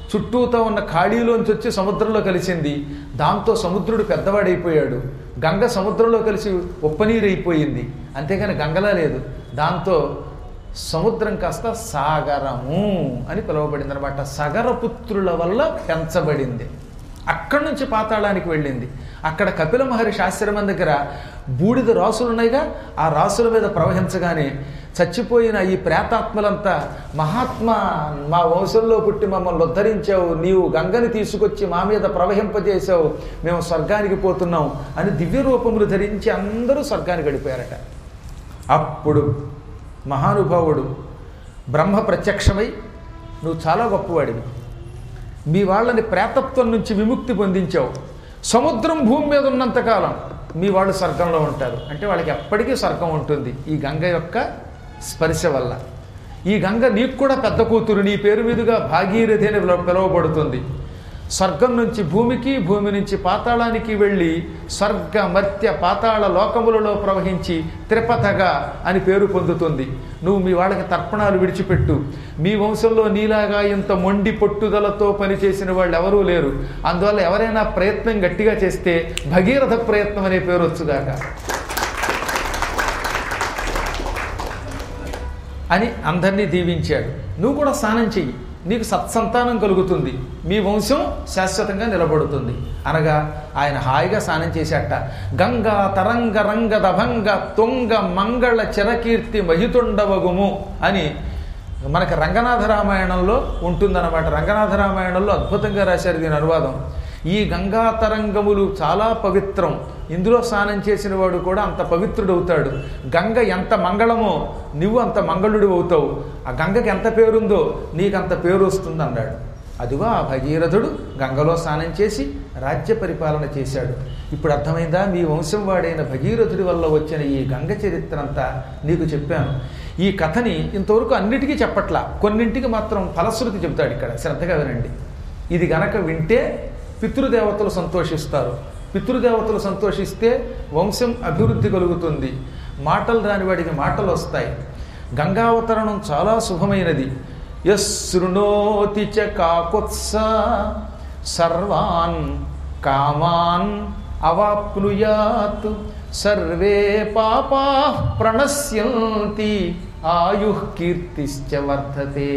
చుట్టూతో ఉన్న ఖాళీలోంచి వచ్చి సముద్రంలో కలిసింది. దాంతో సముద్రుడు పెద్దవాడైపోయాడు. గంగ సముద్రంలో కలిసి ఉప్పనీరైపోయింది. అంతేగాని గంగలా లేదు. దాంతో సముద్రం కాస్త సాగరము అని పిలువబడింది అనమాట. సగరపుత్రుల వల్ల పెంచబడింది. అక్కడి నుంచి పాతాళానికి వెళ్ళింది. అక్కడ కపిల మహర్షి ఆశ్రమం దగ్గర బూడిద రాసులు ఉన్నాయిగా, ఆ రాసుల మీద ప్రవహించగానే చచ్చిపోయిన ఈ ప్రేతాత్మలంతా, మహాత్మా, మా వంశంలో పుట్టి మమ్మల్ని ఉద్ధరించావు, నీవు గంగని తీసుకొచ్చి మా మీద ప్రవహింపజేశావు, మేము స్వర్గానికి పోతున్నాం అని దివ్య రూపములు ధరించి అందరూ స్వర్గానికి గడిపారట. అప్పుడు మహానుభావుడు బ్రహ్మ ప్రత్యక్షమై, నువ్వు చాలా గొప్పవాడివి, మీ వాళ్ళని ప్రేతత్వం నుంచి విముక్తి పొందించావు, సముద్రం భూమి మీద ఉన్నంతకాలం మీ వాళ్ళు స్వర్గంలో ఉంటారు అంటే వాళ్ళకి ఎప్పటికీ స్వర్గం ఉంటుంది ఈ గంగ యొక్క స్పర్శ వల్ల. ఈ గంగ నీకు కూడా పెద్ద కూతురు, నీ పేరు మీదుగా భాగీరథి అని పిలువబడుతుంది. స్వర్గం నుంచి భూమికి, భూమి నుంచి పాతాళానికి వెళ్ళి స్వర్గ మర్త్య పాతాళ లోకములలో ప్రవహించి త్రిపథగా అని పేరు పొందుతుంది. నువ్వు మీ వాళ్ళకి తర్పణాలు విడిచిపెట్టు. మీ వంశంలో నీలాగా ఇంత మొండి పట్టుదలతో పనిచేసిన వాళ్ళు ఎవరూ లేరు. అందువల్ల ఎవరైనా ప్రయత్నం గట్టిగా చేస్తే భగీరథ ప్రయత్నం అనే పేరు వచ్చుగాక అని అందరినీ దీవించాడు. నువ్వు కూడా స్నానం చెయ్యి, నీకు సత్సంతానం కలుగుతుంది, మీ వంశం శాశ్వతంగా నిలబడుతుంది అనగా ఆయన హాయిగా స్నానం చేశాట. గంగా తరంగ రంగ దభంగ తుంగ మంగళ చిరకీర్తి మహితుండవగుము అని మనకి రంగనాథ రామాయణంలో ఉంటుందన్నమాట. రంగనాథ రామాయణంలో అద్భుతంగా రాశారు దీని అనువాదం. ఈ గంగా తరంగములు చాలా పవిత్రం, ఇందులో స్నానం చేసిన వాడు కూడా అంత పవిత్రుడవుతాడు. గంగ ఎంత మంగళమో నువ్వు అంత మంగళుడు అవుతావు. ఆ గంగకి ఎంత పేరుందో నీకంత పేరు వస్తుంది అన్నాడు. అదిగో ఆ భగీరథుడు గంగలో స్నానం చేసి రాజ్య పరిపాలన చేశాడు. ఇప్పుడు అర్థమైందా? మీ వంశం వాడైన భగీరథుడి వల్ల వచ్చిన ఈ గంగ చరిత్ర అంతా నీకు చెప్పాను. ఈ కథని ఇంతవరకు అన్నిటికీ చెప్పట్లా, కొన్నింటికి మాత్రం ఫలశ్రుతి చెబుతాడు ఇక్కడ, శ్రద్ధగా వినండి. ఇది గనక వింటే పితృదేవతలు సంతోషిస్తారు. పితృదేవతలు సంతోషిస్తే వంశం అభివృద్ధి కలుగుతుంది. మాటలు రాని వాడికి మాటలు వస్తాయి. గంగావతరణం చాలా శుభమైనది. యశృణోతి చ కాకుత్స సర్వాన్ కామాన్ అవాప్నుయాత్ సర్వే పాపా ప్రణశ్యంతి ఆయుః కీర్తిశ్చ వర్ధతే.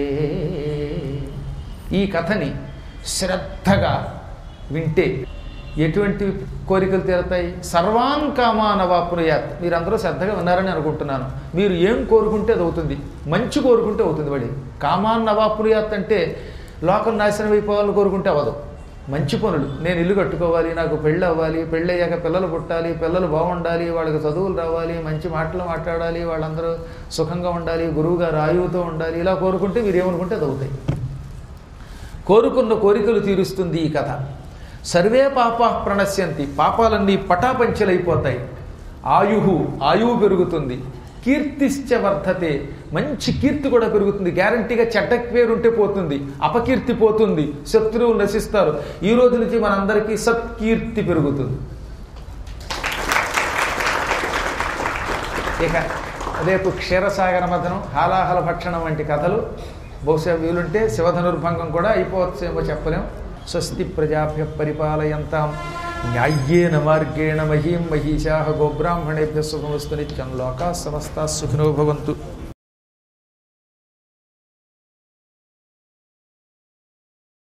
ఈ కథని శ్రద్ధగా వింటే ఎటువంటి కోరికలు తీరతాయి? సర్వాన్ కామాన్ అవాప్నుయాత్. మీరందరూ శ్రద్ధగా విన్నారని అనుకుంటున్నాను. మీరు ఏం కోరుకుంటే అది అవుతుంది. మంచి కోరుకుంటే అవుతుంది. వాడి కామాన్ అవాప్నుయాత్ అంటే లోకం నాశనం అయిపోవాలని కోరుకుంటే అవ్వదు. మంచి పనులు, నేను ఇల్లు కట్టుకోవాలి, నాకు పెళ్ళి అవ్వాలి, పెళ్ళి అయ్యాక పిల్లలు పుట్టాలి, పిల్లలు బాగుండాలి, వాళ్ళకి చదువులు రావాలి, మంచి మాటలు మాట్లాడాలి, వాళ్ళందరూ సుఖంగా ఉండాలి, గురువుగారు ఆయువుతో ఉండాలి, ఇలా కోరుకుంటే మీరు ఏమనుకుంటే అది అవుతాయి. కోరుకున్న కోరికలు తీరుస్తుంది ఈ కథ. సర్వే పాపా ప్రణశ్యంతి, పాపాలన్నీ పటాపంచలైపోతాయి. ఆయువు పెరుగుతుంది. కీర్తిశ్చ వర్ధతే, మంచి కీర్తి కూడా పెరుగుతుంది. గ్యారంటీగా చెడ్డ పేరు ఉంటే పోతుంది, అపకీర్తి పోతుంది, శత్రువులు నశిస్తారు. ఈ రోజు నుంచి మనందరికీ సత్కీర్తి పెరుగుతుంది. ఇక రేపు క్షీరసాగర మథనం, హాలాహల భక్షణం వంటి కథలు, బహుశా వీలుంటే శివధనుర్భంగం కూడా అయిపోవచ్చేమో చెప్పలేం. స్వస్తి ప్రజాభ్య పరిపాలయంతాం న్యాయ్యేన మార్గేణ మహీం మహిషాః గోబ్రాహ్మణేభ్యः శుభమస్తు నిత్యం. లోకాః సమస్తాః సుఖినో భవంతు.